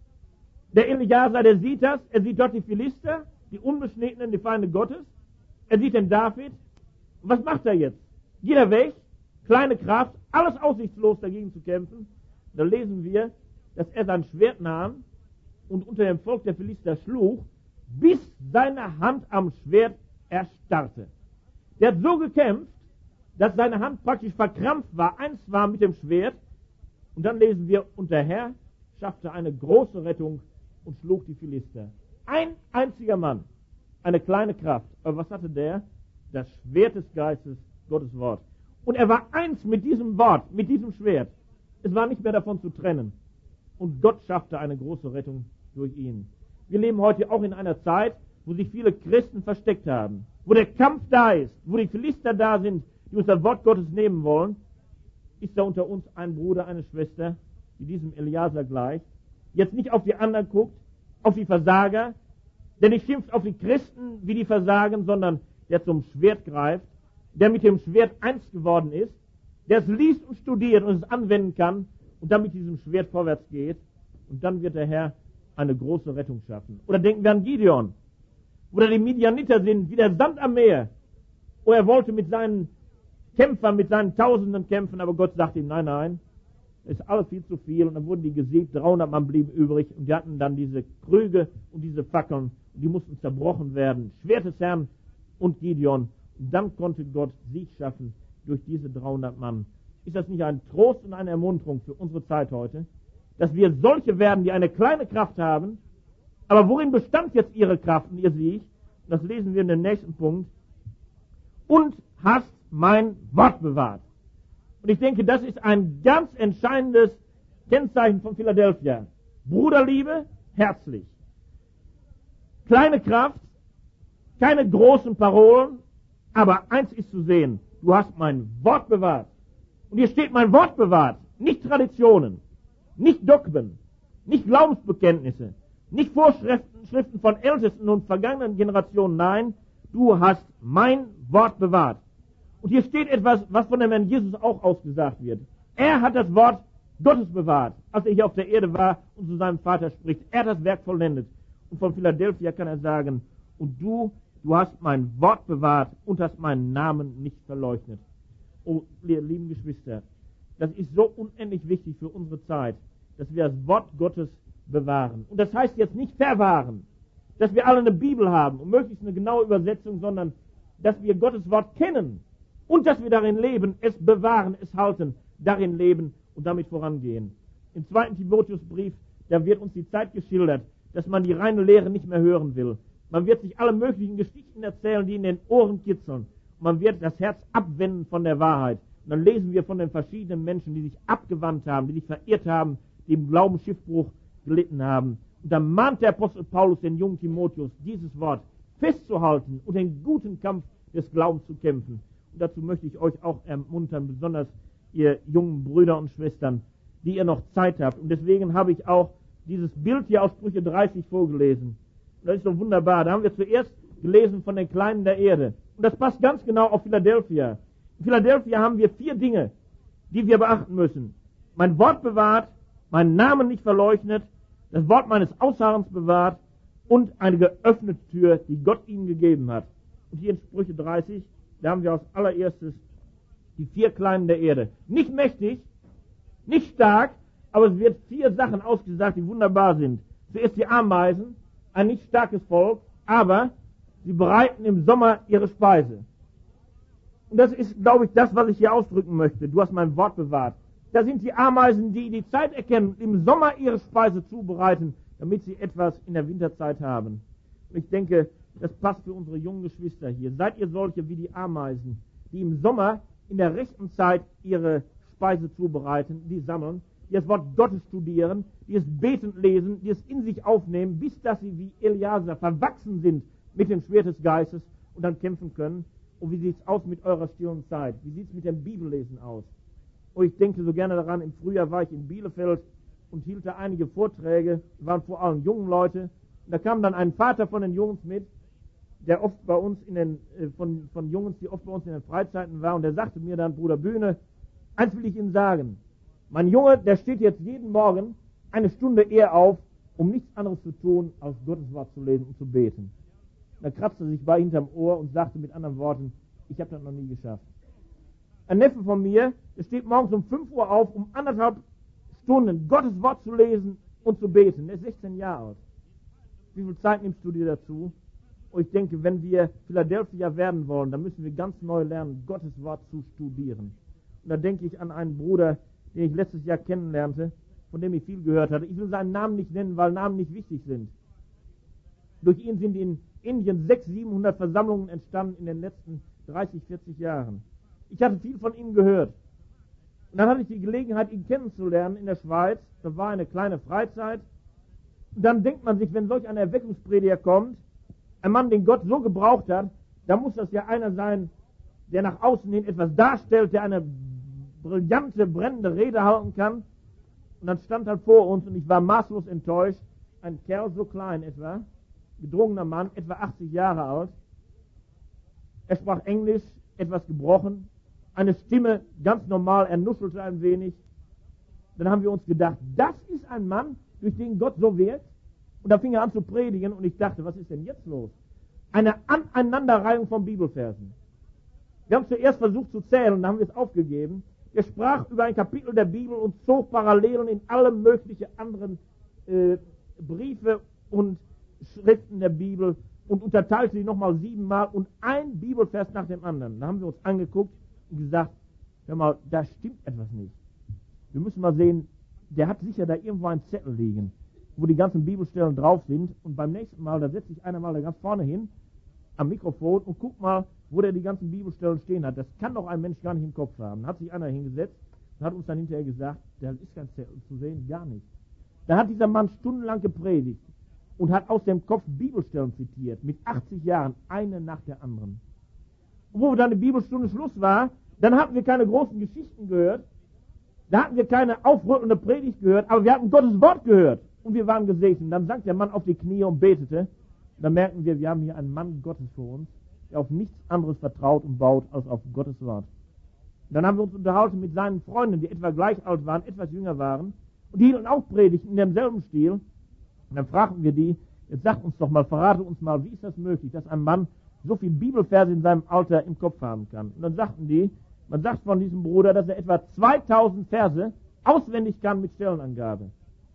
Der Eleazar, der sieht das. Er sieht dort die Philister, die Unbeschnittenen, die Feinde Gottes. Er sieht den David. Und was macht er jetzt? Geht er weg? Kleine Kraft, alles aussichtslos dagegen zu kämpfen. Da lesen wir, dass er sein Schwert nahm und unter dem Volk der Philister schlug, bis seine Hand am Schwert erstarrte. Der hat so gekämpft, dass seine Hand praktisch verkrampft war, eins war mit dem Schwert. Und dann lesen wir, und der Herr schaffte eine große Rettung und schlug die Philister. Ein einziger Mann, eine kleine Kraft. Aber was hatte der? Das Schwert des Geistes, Gottes Wort. Und er war eins mit diesem Wort, mit diesem Schwert. Es war nicht mehr davon zu trennen. Und Gott schaffte eine große Rettung durch ihn. Wir leben heute auch in einer Zeit, wo sich viele Christen versteckt haben. Wo der Kampf da ist, wo die Philister da sind, die uns das Wort Gottes nehmen wollen. Ist da unter uns ein Bruder, eine Schwester, die diesem Eleazar gleicht, jetzt nicht auf die anderen guckt, auf die Versager, der nicht schimpft auf die Christen, wie die versagen, sondern der zum Schwert greift, der mit dem Schwert eins geworden ist, der es liest und studiert und es anwenden kann und dann mit diesem Schwert vorwärts geht und dann wird der Herr eine große Rettung schaffen. Oder denken wir an Gideon, wo da die Midianiter sind, wie der Sand am Meer, wo er wollte mit seinen Kämpfern, mit seinen Tausenden kämpfen, aber Gott sagte ihm, nein, nein, es ist alles viel zu viel. Und dann wurden die gesiegt, dreihundert Mann blieben übrig und die hatten dann diese Krüge und diese Fackeln und die mussten zerbrochen werden. Schwert des Herrn und Gideon. Und dann konnte Gott Sieg schaffen durch diese dreihundert Mann. Ist das nicht ein Trost und eine Ermunterung für unsere Zeit heute, dass wir solche werden, die eine kleine Kraft haben, aber worin bestand jetzt ihre Kraft und ihr Sieg? Das lesen wir in dem nächsten Punkt. Und hast mein Wort bewahrt. Und ich denke, das ist ein ganz entscheidendes Kennzeichen von Philadelphia. Bruderliebe, herzlich. Kleine Kraft, keine großen Parolen, aber eins ist zu sehen, du hast mein Wort bewahrt. Und hier steht mein Wort bewahrt, nicht Traditionen, nicht Dogmen, nicht Glaubensbekenntnisse, nicht Vorschriften Schriften von ältesten und vergangenen Generationen, nein, du hast mein Wort bewahrt. Und hier steht etwas, was von dem Herrn Jesus auch ausgesagt wird. Er hat das Wort Gottes bewahrt, als er hier auf der Erde war und zu seinem Vater spricht. Er hat das Werk vollendet. Und von Philadelphia kann er sagen, und du, du hast mein Wort bewahrt und hast meinen Namen nicht verleugnet. Oh, ihr lieben Geschwister, das ist so unendlich wichtig für unsere Zeit, dass wir das Wort Gottes bewahren. Und das heißt jetzt nicht verwahren, dass wir alle eine Bibel haben und möglichst eine genaue Übersetzung, sondern dass wir Gottes Wort kennen und dass wir darin leben, es bewahren, es halten, darin leben und damit vorangehen. Im zweiten Timotheusbrief, da wird uns die Zeit geschildert, dass man die reine Lehre nicht mehr hören will. Man wird sich alle möglichen Geschichten erzählen, die in den Ohren kitzeln. Und man wird das Herz abwenden von der Wahrheit. Und dann lesen wir von den verschiedenen Menschen, die sich abgewandt haben, die sich verirrt haben, die im Glauben Schiffbruch gelitten haben. Und dann mahnt der Apostel Paulus den jungen Timotheus, dieses Wort festzuhalten und den guten Kampf des Glaubens zu kämpfen. Und dazu möchte ich euch auch ermuntern, besonders ihr jungen Brüder und Schwestern, die ihr noch Zeit habt. Und deswegen habe ich auch dieses Bild hier aus Sprüche dreißig vorgelesen. Und das ist so wunderbar. Da haben wir zuerst gelesen von den Kleinen der Erde. Und das passt ganz genau auf Philadelphia. In Philadelphia haben wir vier Dinge, die wir beachten müssen. Mein Wort bewahrt, meinen Namen nicht verleugnet, das Wort meines Ausharrens bewahrt und eine geöffnete Tür, die Gott ihnen gegeben hat. Und hier in Sprüche dreißig, da haben wir als allererstes die vier Kleinen der Erde. Nicht mächtig, nicht stark, aber es wird vier Sachen ausgesagt, die wunderbar sind. Zuerst die Ameisen, ein nicht starkes Volk, aber sie bereiten im Sommer ihre Speise. Und das ist, glaube ich, das, was ich hier ausdrücken möchte. Du hast mein Wort bewahrt. Da sind die Ameisen, die die Zeit erkennen, im Sommer ihre Speise zubereiten, damit sie etwas in der Winterzeit haben. Und ich denke, das passt für unsere jungen Geschwister hier. Seid ihr solche wie die Ameisen, die im Sommer in der rechten Zeit ihre Speise zubereiten, die sammeln, die das Wort Gottes studieren, die es betend lesen, die es in sich aufnehmen, bis dass sie wie Eliasa verwachsen sind mit dem Schwert des Geistes und dann kämpfen können. Und wie sieht es aus mit eurer stillen Zeit? Wie sieht es mit dem Bibellesen aus? Und ich denke so gerne daran, im Frühjahr war ich in Bielefeld und hielt da einige Vorträge, waren vor allem jungen Leute. Und da kam dann ein Vater von den Jungs mit, der oft bei uns in den, äh, von, von Jungs, die oft bei uns in den Freizeiten war, und der sagte mir dann, Bruder Bühne, eins will ich Ihnen sagen, mein Junge, der steht jetzt jeden Morgen eine Stunde eher auf, um nichts anderes zu tun, als Gottes Wort zu lesen und zu beten. Da kratzte er sich bei hinterm Ohr und sagte mit anderen Worten, ich habe das noch nie geschafft. Ein Neffe von mir, der steht morgens um fünf Uhr auf, um anderthalb Stunden Gottes Wort zu lesen und zu beten. Der ist sechzehn Jahre alt. Wie viel Zeit nimmst du dir dazu? Und ich denke, wenn wir Philadelphia werden wollen, dann müssen wir ganz neu lernen, Gottes Wort zu studieren. Und da denke ich an einen Bruder, den ich letztes Jahr kennenlernte, von dem ich viel gehört hatte. Ich will seinen Namen nicht nennen, weil Namen nicht wichtig sind. Durch ihn sind in Indien sechshundert, siebenhundert Versammlungen entstanden in den letzten dreißig, vierzig Jahren. Ich hatte viel von ihm gehört. Und dann hatte ich die Gelegenheit, ihn kennenzulernen in der Schweiz. Das war eine kleine Freizeit. Und dann denkt man sich, wenn solch ein Erweckungsprediger kommt, ein Mann, den Gott so gebraucht hat, da muss das ja einer sein, der nach außen hin etwas darstellt, der eine brillante, brennende Rede halten kann. Und dann stand er vor uns und ich war maßlos enttäuscht. Ein Kerl so klein etwa, gedrungener Mann, etwa achtzig Jahre alt. Er sprach Englisch, etwas gebrochen. Eine Stimme, ganz normal, er nuschelte ein wenig. Dann haben wir uns gedacht, das ist ein Mann, durch den Gott so wirkt. Und da fing er an zu predigen und ich dachte, was ist denn jetzt los? Eine Aneinanderreihung von Bibelversen. Wir haben zuerst versucht zu zählen und dann haben wir es aufgegeben. Er sprach über ein Kapitel der Bibel und zog Parallelen in alle möglichen anderen äh, Briefe und Schriften der Bibel und unterteilte die nochmal siebenmal und ein Bibelvers nach dem anderen. Da haben wir uns angeguckt und gesagt, hör mal, da stimmt etwas nicht. Wir müssen mal sehen, der hat sicher da irgendwo einen Zettel liegen, wo die ganzen Bibelstellen drauf sind, und beim nächsten Mal, da setzt sich einer mal da ganz vorne hin, am Mikrofon, und guckt mal, wo der die ganzen Bibelstellen stehen hat. Das kann doch ein Mensch gar nicht im Kopf haben. Da hat sich einer hingesetzt und hat uns dann hinterher gesagt, da ist kein Zettel zu sehen, gar nicht. Da hat dieser Mann stundenlang gepredigt und hat aus dem Kopf Bibelstellen zitiert, mit achtzig Jahren, eine nach der anderen. Und wo dann die Bibelstunde Schluss war, dann hatten wir keine großen Geschichten gehört, da hatten wir keine aufrüttelnde Predigt gehört, aber wir hatten Gottes Wort gehört und wir waren gesegnet. Dann sank der Mann auf die Knie und betete. Dann merken wir, wir haben hier einen Mann Gottes vor uns, der auf nichts anderes vertraut und baut als auf Gottes Wort. Und dann haben wir uns unterhalten mit seinen Freunden, die etwa gleich alt waren, etwas jünger waren, und die hielten auch Predigten in demselben Stil. Und dann fragten wir die, jetzt sagt uns doch mal, verrate uns mal, wie ist das möglich, dass ein Mann so viel Bibelverse in seinem Alter im Kopf haben kann? Und dann sagten die, man sagt von diesem Bruder, dass er etwa zweitausend Verse auswendig kann mit Stellenangabe. Und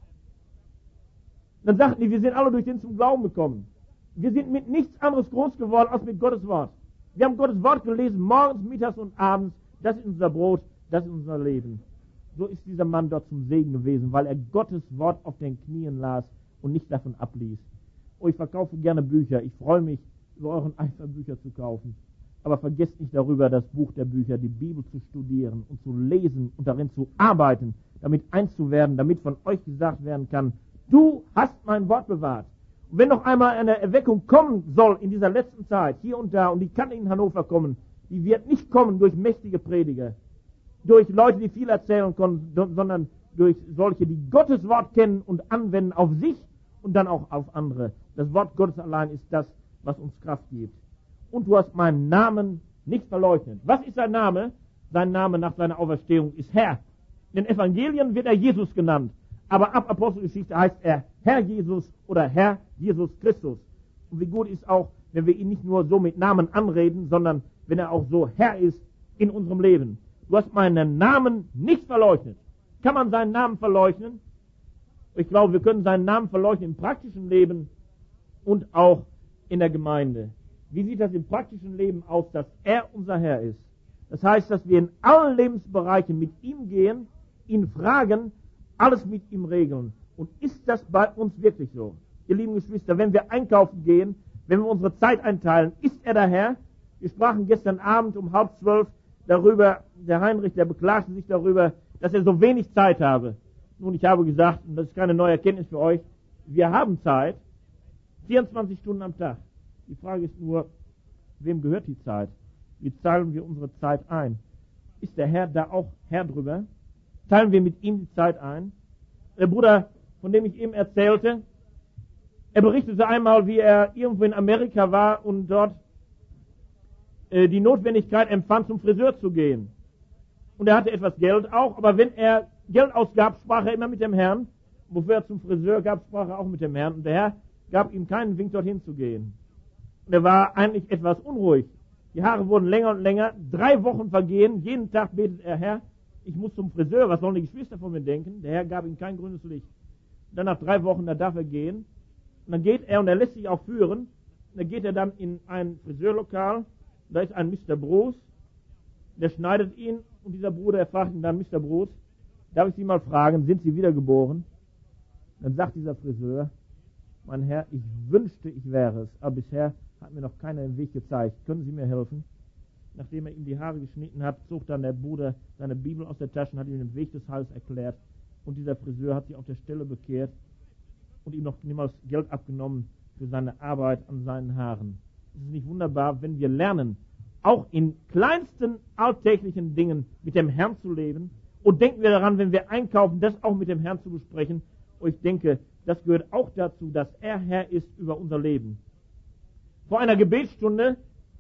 dann sagten die, wir sind alle durch den zum Glauben gekommen. Wir sind mit nichts anderes groß geworden als mit Gottes Wort. Wir haben Gottes Wort gelesen, morgens, mittags und abends. Das ist unser Brot, das ist unser Leben. So ist dieser Mann dort zum Segen gewesen, weil er Gottes Wort auf den Knien las und nicht davon abließ. Oh, ich verkaufe gerne Bücher. Ich freue mich, über euren Eifer Bücher zu kaufen. Aber vergesst nicht darüber, das Buch der Bücher, die Bibel zu studieren und zu lesen und darin zu arbeiten, damit eins zu werden, damit von euch gesagt werden kann, du hast mein Wort bewahrt. Und wenn noch einmal eine Erweckung kommen soll in dieser letzten Zeit, hier und da, und die kann in Hannover kommen, die wird nicht kommen durch mächtige Prediger, durch Leute, die viel erzählen können, sondern durch solche, die Gottes Wort kennen und anwenden auf sich und dann auch auf andere. Das Wort Gottes allein ist das, was uns Kraft gibt. Und du hast meinen Namen nicht verleugnet. Was ist sein Name? Sein Name nach seiner Auferstehung ist Herr. In den Evangelien wird er Jesus genannt, aber ab Apostelgeschichte heißt er Herr Jesus oder Herr Jesus Christus. Und wie gut ist auch, wenn wir ihn nicht nur so mit Namen anreden, sondern wenn er auch so Herr ist in unserem Leben. Du hast meinen Namen nicht verleugnet. Kann man seinen Namen verleugnen? Ich glaube, wir können seinen Namen verleugnen im praktischen Leben und auch in der Gemeinde. Wie sieht das im praktischen Leben aus, dass er unser Herr ist? Das heißt, dass wir in allen Lebensbereichen mit ihm gehen, ihn fragen, alles mit ihm regeln. Und ist das bei uns wirklich so? Ihr lieben Geschwister, wenn wir einkaufen gehen, wenn wir unsere Zeit einteilen, ist er der Herr? Wir sprachen gestern Abend um halb zwölf darüber, der Heinrich, der beklagte sich darüber, dass er so wenig Zeit habe. Nun, ich habe gesagt, und das ist keine neue Erkenntnis für euch, wir haben Zeit, vierundzwanzig Stunden am Tag. Die Frage ist nur, wem gehört die Zeit? Wie teilen wir unsere Zeit ein? Ist der Herr da auch Herr drüber? Teilen wir mit ihm die Zeit ein? Der Bruder, von dem ich eben erzählte, er berichtete einmal, wie er irgendwo in Amerika war und dort äh, die Notwendigkeit empfand, zum Friseur zu gehen. Und er hatte etwas Geld auch, aber wenn er Geld ausgab, sprach er immer mit dem Herrn. Wofür er zum Friseur gab, sprach er auch mit dem Herrn. Und der Herr gab ihm keinen Wink, dorthin zu gehen. Und er war eigentlich etwas unruhig. Die Haare wurden länger und länger. Drei Wochen vergehen. Jeden Tag betet er, Herr, ich muss zum Friseur. Was sollen die Geschwister von mir denken? Der Herr gab ihm kein grünes Licht. Und dann nach drei Wochen, da darf er gehen. Und dann geht er, und er lässt sich auch führen. Und dann geht er dann in ein Friseurlokal. Und da ist ein Mister Bruce. Der schneidet ihn. Und dieser Bruder, er fragt ihn dann, Mister Bruce, darf ich Sie mal fragen, sind Sie wiedergeboren? Dann sagt dieser Friseur, mein Herr, ich wünschte, ich wäre es, aber bisher hat mir noch keiner den Weg gezeigt. Können Sie mir helfen? Nachdem er ihm die Haare geschnitten hat, zog dann der Bruder seine Bibel aus der Tasche und hat ihm den Weg des Heils erklärt. Und dieser Friseur hat sich auf der Stelle bekehrt und ihm noch niemals Geld abgenommen für seine Arbeit an seinen Haaren. Es ist nicht wunderbar, wenn wir lernen, auch in kleinsten alltäglichen Dingen mit dem Herrn zu leben. Und denken wir daran, wenn wir einkaufen, das auch mit dem Herrn zu besprechen. Und ich denke, das gehört auch dazu, dass er Herr ist über unser Leben. Vor einer Gebetsstunde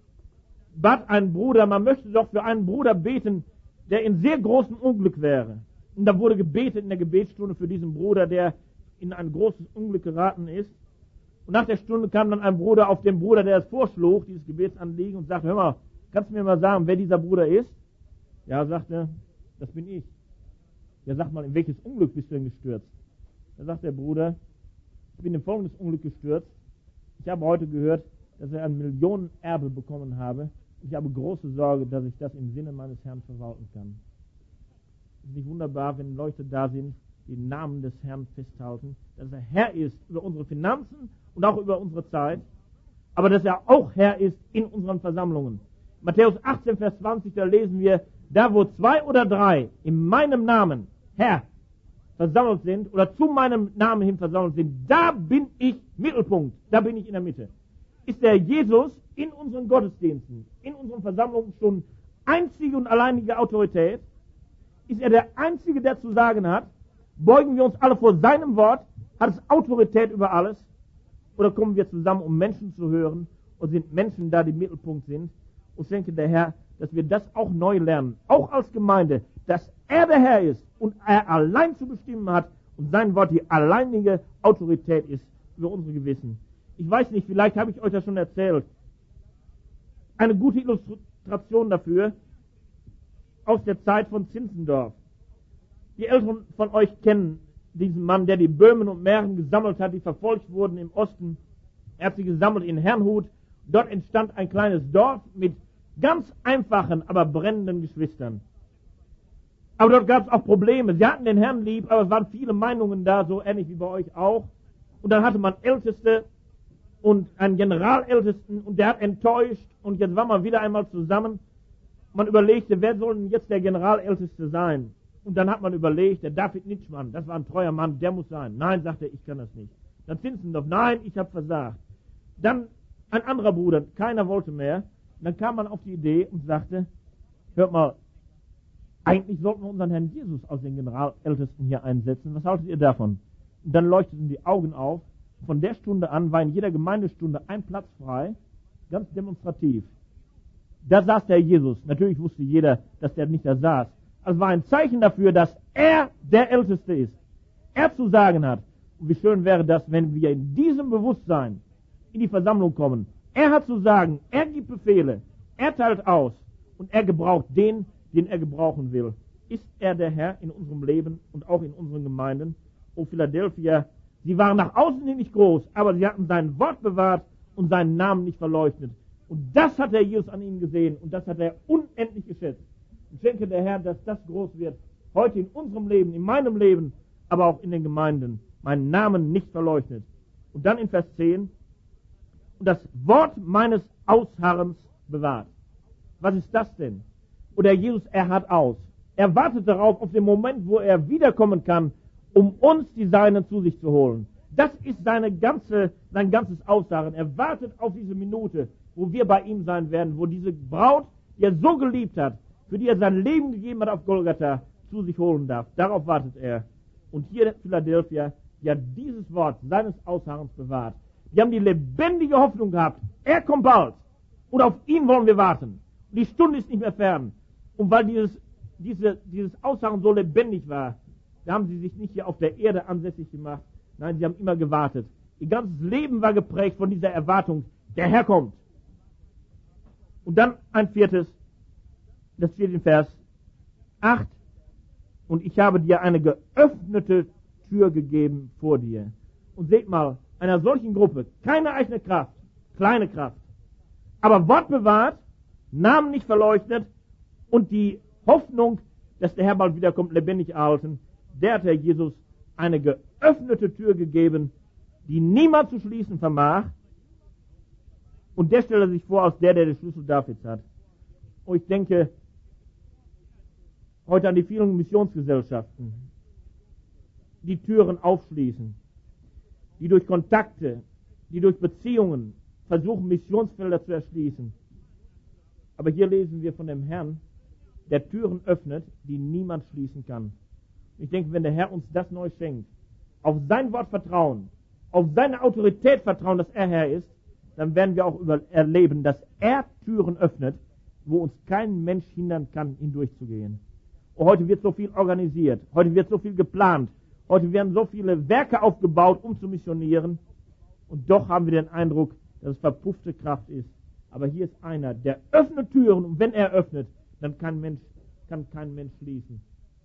bat ein Bruder, man möchte doch für einen Bruder beten, der in sehr großem Unglück wäre. Und da wurde gebetet in der Gebetsstunde für diesen Bruder, der in ein großes Unglück geraten ist. Und nach der Stunde kam dann ein Bruder auf den Bruder, der es vorschlug, dieses Gebetsanliegen, und sagte, hör mal, kannst du mir mal sagen, wer dieser Bruder ist? Ja, sagte, das bin ich. Ja, sag mal, in welches Unglück bist du denn gestürzt? Da sagt der Bruder, ich bin in folgendes Unglück gestürzt. Ich habe heute gehört, dass ich ein Millionenerbe bekommen habe. Ich habe große Sorge, dass ich das im Sinne meines Herrn verwalten kann. Es ist nicht wunderbar, wenn Leute da sind, die den Namen des Herrn festhalten, dass er Herr ist über unsere Finanzen und auch über unsere Zeit, aber dass er auch Herr ist in unseren Versammlungen. Matthäus achtzehn, Vers zwanzig, da lesen wir, da wo zwei oder drei in meinem Namen, Herr, versammelt sind oder zu meinem Namen hin versammelt sind, da bin ich Mittelpunkt, da bin ich in der Mitte. Ist der Jesus in unseren Gottesdiensten, in unseren Versammlungen schon einzige und alleinige Autorität? Ist er der Einzige, der zu sagen hat? Beugen wir uns alle vor seinem Wort? Hat es Autorität über alles? Oder kommen wir zusammen, um Menschen zu hören und sind Menschen da, die Mittelpunkt sind? Und ich denke, der Herr, dass wir das auch neu lernen, auch als Gemeinde, dass er der Herr ist und er allein zu bestimmen hat und sein Wort die alleinige Autorität ist über unsere Gewissen. Ich weiß nicht, vielleicht habe ich euch das schon erzählt. Eine gute Illustration dafür aus der Zeit von Zinzendorf. Die Älteren von euch kennen diesen Mann, der die Böhmen und Mähren gesammelt hat, die verfolgt wurden im Osten. Er hat sie gesammelt in Herrnhut. Dort entstand ein kleines Dorf mit ganz einfachen, aber brennenden Geschwistern. Aber dort gab es auch Probleme. Sie hatten den Herrn lieb, aber es waren viele Meinungen da, so ähnlich wie bei euch auch. Und dann hatte man Älteste und einen Generalältesten und der hat enttäuscht und jetzt war man wieder einmal zusammen. Man überlegte, wer soll denn jetzt der Generalälteste sein? Und dann hat man überlegt, der David Nitschmann, das war ein treuer Mann, der muss sein. Nein, sagte er, ich kann das nicht. Dann Zinzendorf, nein, ich habe versagt. Dann ein anderer Bruder, keiner wollte mehr. Und dann kam man auf die Idee und sagte, hört mal, eigentlich sollten wir unseren Herrn Jesus aus den Generalältesten hier einsetzen. Was haltet ihr davon? Und dann leuchteten die Augen auf. Von der Stunde an war in jeder Gemeindestunde ein Platz frei, ganz demonstrativ. Da saß der Jesus. Natürlich wusste jeder, dass der nicht da saß. Also war ein Zeichen dafür, dass er der Älteste ist. Er zu sagen hat. Und wie schön wäre das, wenn wir in diesem Bewusstsein in die Versammlung kommen. Er hat zu sagen, er gibt Befehle, er teilt aus und er gebraucht den, den er gebrauchen will. Ist er der Herr in unserem Leben und auch in unseren Gemeinden? O Philadelphia, sie waren nach außen hin nicht groß, aber sie hatten sein Wort bewahrt und seinen Namen nicht verleugnet. Und das hat der Jesus an ihnen gesehen und das hat er unendlich geschätzt. Ich denke, der Herr, dass das groß wird, heute in unserem Leben, in meinem Leben, aber auch in den Gemeinden, meinen Namen nicht verleugnet. Und dann in Vers zehn, und das Wort meines Ausharrens bewahrt. Was ist das denn? Oder Jesus, er hat aus. Er wartet darauf, auf den Moment, wo er wiederkommen kann, um uns die Seinen zu sich zu holen. Das ist seine ganze, sein ganzes Ausharren. Er wartet auf diese Minute, wo wir bei ihm sein werden, wo diese Braut, die er so geliebt hat, für die er sein Leben gegeben hat auf Golgatha, zu sich holen darf. Darauf wartet er. Und hier in Philadelphia, die hat dieses Wort seines Ausharrens bewahrt. Die haben die lebendige Hoffnung gehabt. Er kommt bald. Und auf ihn wollen wir warten. Und die Stunde ist nicht mehr fern. Und weil dieses, diese, dieses Ausharren so lebendig war, da haben sie sich nicht hier auf der Erde ansässig gemacht. Nein, sie haben immer gewartet. Ihr ganzes Leben war geprägt von dieser Erwartung. Der Herr kommt. Und dann ein viertes, das steht in Vers acht. Und ich habe dir eine geöffnete Tür gegeben vor dir. Und seht mal, einer solchen Gruppe, keine eigene Kraft, kleine Kraft, aber Wort bewahrt, Namen nicht verleugnet und die Hoffnung, dass der Herr bald wiederkommt, lebendig erhalten, der hat der Jesus eine geöffnete Tür gegeben, die niemand zu schließen vermag. Und der stellt sich vor als der, der den Schlüssel Davids hat. Und ich denke heute an die vielen Missionsgesellschaften, die Türen aufschließen, die durch Kontakte, die durch Beziehungen versuchen, Missionsfelder zu erschließen. Aber hier lesen wir von dem Herrn, der Türen öffnet, die niemand schließen kann. Ich denke, wenn der Herr uns das neu schenkt, auf sein Wort vertrauen, auf seine Autorität vertrauen, dass er Herr ist, dann werden wir auch über erleben, dass er Türen öffnet, wo uns kein Mensch hindern kann, hindurchzugehen. Und heute wird so viel organisiert, heute wird so viel geplant, heute werden so viele Werke aufgebaut, um zu missionieren. Und doch haben wir den Eindruck, dass es verpuffte Kraft ist. Aber hier ist einer, der öffnet Türen und wenn er öffnet, dann kann, Mensch, kann kein Mensch schließen.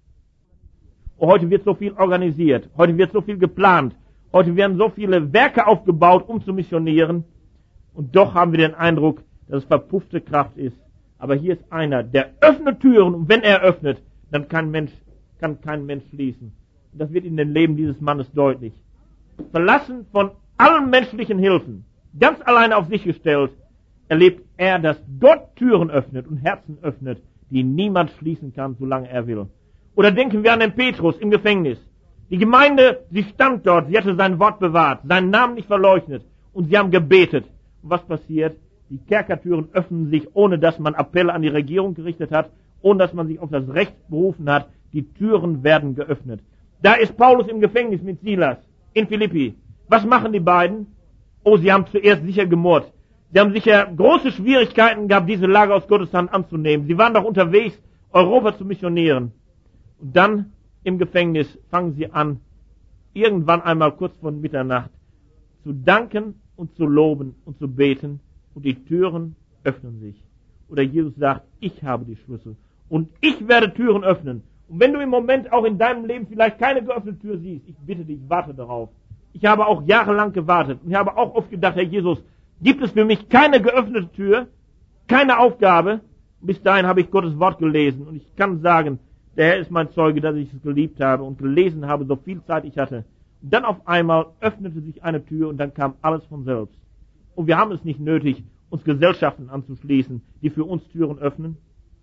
Und heute wird so viel organisiert, heute wird so viel geplant, heute werden so viele Werke aufgebaut, um zu missionieren. Und doch haben wir den Eindruck, dass es verpuffte Kraft ist. Aber hier ist einer, der öffnet Türen, und wenn er öffnet, dann kann, Mensch, kann kein Mensch schließen. Und das wird in dem Leben dieses Mannes deutlich. Verlassen von allen menschlichen Hilfen, ganz alleine auf sich gestellt, erlebt er, dass Gott Türen öffnet und Herzen öffnet, die niemand schließen kann, solange er will. Oder denken wir an den Petrus im Gefängnis. Die Gemeinde, sie stand dort, sie hatte sein Wort bewahrt, seinen Namen nicht verleugnet, und sie haben gebetet. Und was passiert? Die Kerkertüren öffnen sich, ohne dass man Appelle an die Regierung gerichtet hat, ohne dass man sich auf das Recht berufen hat. Die Türen werden geöffnet. Da ist Paulus im Gefängnis mit Silas in Philippi. Was machen die beiden? Oh, sie haben zuerst sicher gemurrt. Sie haben sicher große Schwierigkeiten gehabt, diese Lage aus Gottes Hand anzunehmen. Sie waren doch unterwegs, Europa zu missionieren. Und dann im Gefängnis fangen sie an, irgendwann einmal kurz vor Mitternacht, zu danken und zu loben und zu beten. Und die Türen öffnen sich. Oder Jesus sagt, ich habe die Schlüssel. Und ich werde Türen öffnen. Und wenn du im Moment auch in deinem Leben vielleicht keine geöffnete Tür siehst, ich bitte dich, warte darauf. Ich habe auch jahrelang gewartet. Und ich habe auch oft gedacht, Herr Jesus, gibt es für mich keine geöffnete Tür, keine Aufgabe. Bis dahin habe ich Gottes Wort gelesen. Und ich kann sagen, der Herr ist mein Zeuge, dass ich es geliebt habe und gelesen habe, so viel Zeit ich hatte. Und dann auf einmal öffnete sich eine Tür und dann kam alles von selbst. Und wir haben es nicht nötig, uns Gesellschaften anzuschließen, die für uns Türen öffnen.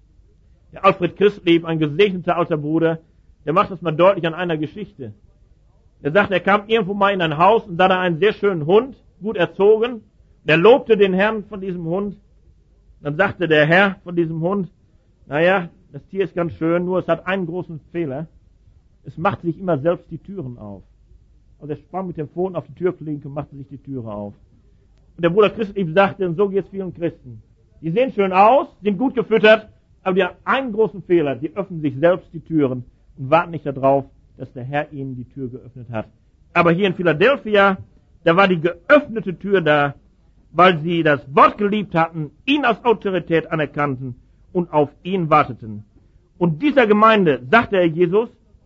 Der Alfred Christleben, ein gesegneter alter Bruder, der macht das mal deutlich an einer Geschichte. Er sagt, er kam irgendwo mal in ein Haus und sah da einen sehr schönen Hund, gut erzogen. Der lobte den Herrn von diesem Hund. Dann sagte der Herr von diesem Hund, naja, das Tier ist ganz schön, nur es hat einen großen Fehler. Es macht sich immer selbst die Türen auf. Also er sprang mit dem Pfoten auf die Türklinke und machte sich die Türe auf. Und der Bruder Christleben sagte, und so geht es vielen Christen. Die sehen schön aus, sind gut gefüttert, aber die haben einen großen Fehler. Die öffnen sich selbst die Türen und warten nicht darauf, dass der Herr ihnen die Tür geöffnet hat. Aber hier in Philadelphia, da war die geöffnete Tür da, weil sie das Wort geliebt hatten, ihn als Autorität anerkannten und auf ihn warteten. Und dieser Gemeinde, sagte er Jesus,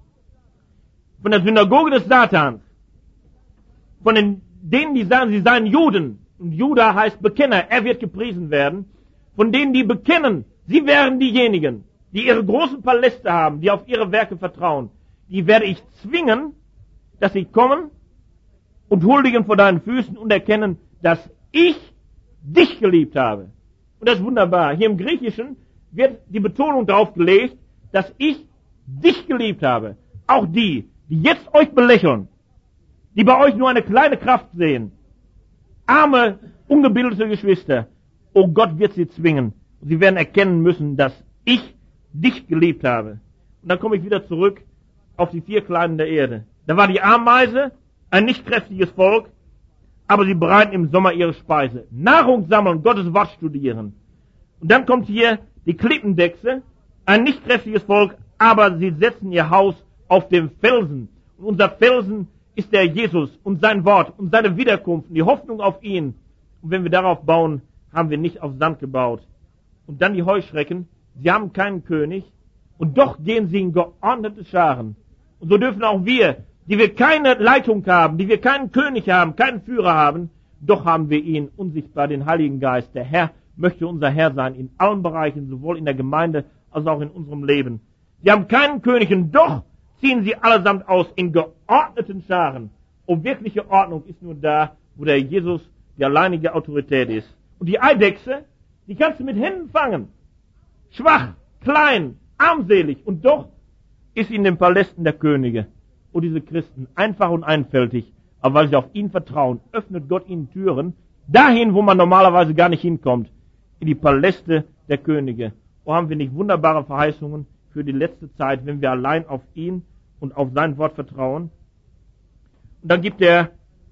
von der Synagoge des Satans, von den, denen, die sagen, sie seien Juden, und Juda heißt Bekenner, er wird gepriesen werden, von denen, die bekennen, sie wären diejenigen, die ihre großen Paläste haben, die auf ihre Werke vertrauen, die werde ich zwingen, dass sie kommen und huldigen vor deinen Füßen und erkennen, dass ich dich geliebt habe. Und das ist wunderbar. Hier im Griechischen wird die Betonung darauf gelegt, dass ich dich geliebt habe. Auch die, die jetzt euch belächeln, die bei euch nur eine kleine Kraft sehen, arme, ungebildete Geschwister, oh Gott wird sie zwingen. Sie werden erkennen müssen, dass ich dich geliebt habe. Und dann komme ich wieder zurück auf die vier Kleinen der Erde. Da war die Ameise, ein nicht kräftiges Volk, aber sie bereiten im Sommer ihre Speise. Nahrung sammeln, Gottes Wort studieren. Und dann kommt hier die Klippendechse, ein nicht kräftiges Volk, aber sie setzen ihr Haus auf dem Felsen. Und unser Felsen ist der Jesus und sein Wort und seine Wiederkunft und die Hoffnung auf ihn. Und wenn wir darauf bauen, haben wir nicht auf Sand gebaut. Und dann die Heuschrecken, sie haben keinen König und doch gehen sie in geordnete Scharen. Und so dürfen auch wir, die wir keine Leitung haben, die wir keinen König haben, keinen Führer haben, doch haben wir ihn unsichtbar, den Heiligen Geist. Der Herr möchte unser Herr sein in allen Bereichen, sowohl in der Gemeinde als auch in unserem Leben. Sie haben keinen König und doch ziehen sie allesamt aus in geordneten Scharen. Und wirkliche Ordnung ist nur da, wo der Jesus die alleinige Autorität ist. Und die Eidechse, die kannst du mit Händen fangen. Schwach, klein, armselig und doch ist sie in den Palästen der Könige. Und diese Christen, einfach und einfältig, aber weil sie auf ihn vertrauen, öffnet Gott ihnen Türen, dahin, wo man normalerweise gar nicht hinkommt, in die Paläste der Könige. Wo haben wir nicht wunderbare Verheißungen für die letzte Zeit, wenn wir allein auf ihn und auf sein Wort vertrauen? Und dann gibt er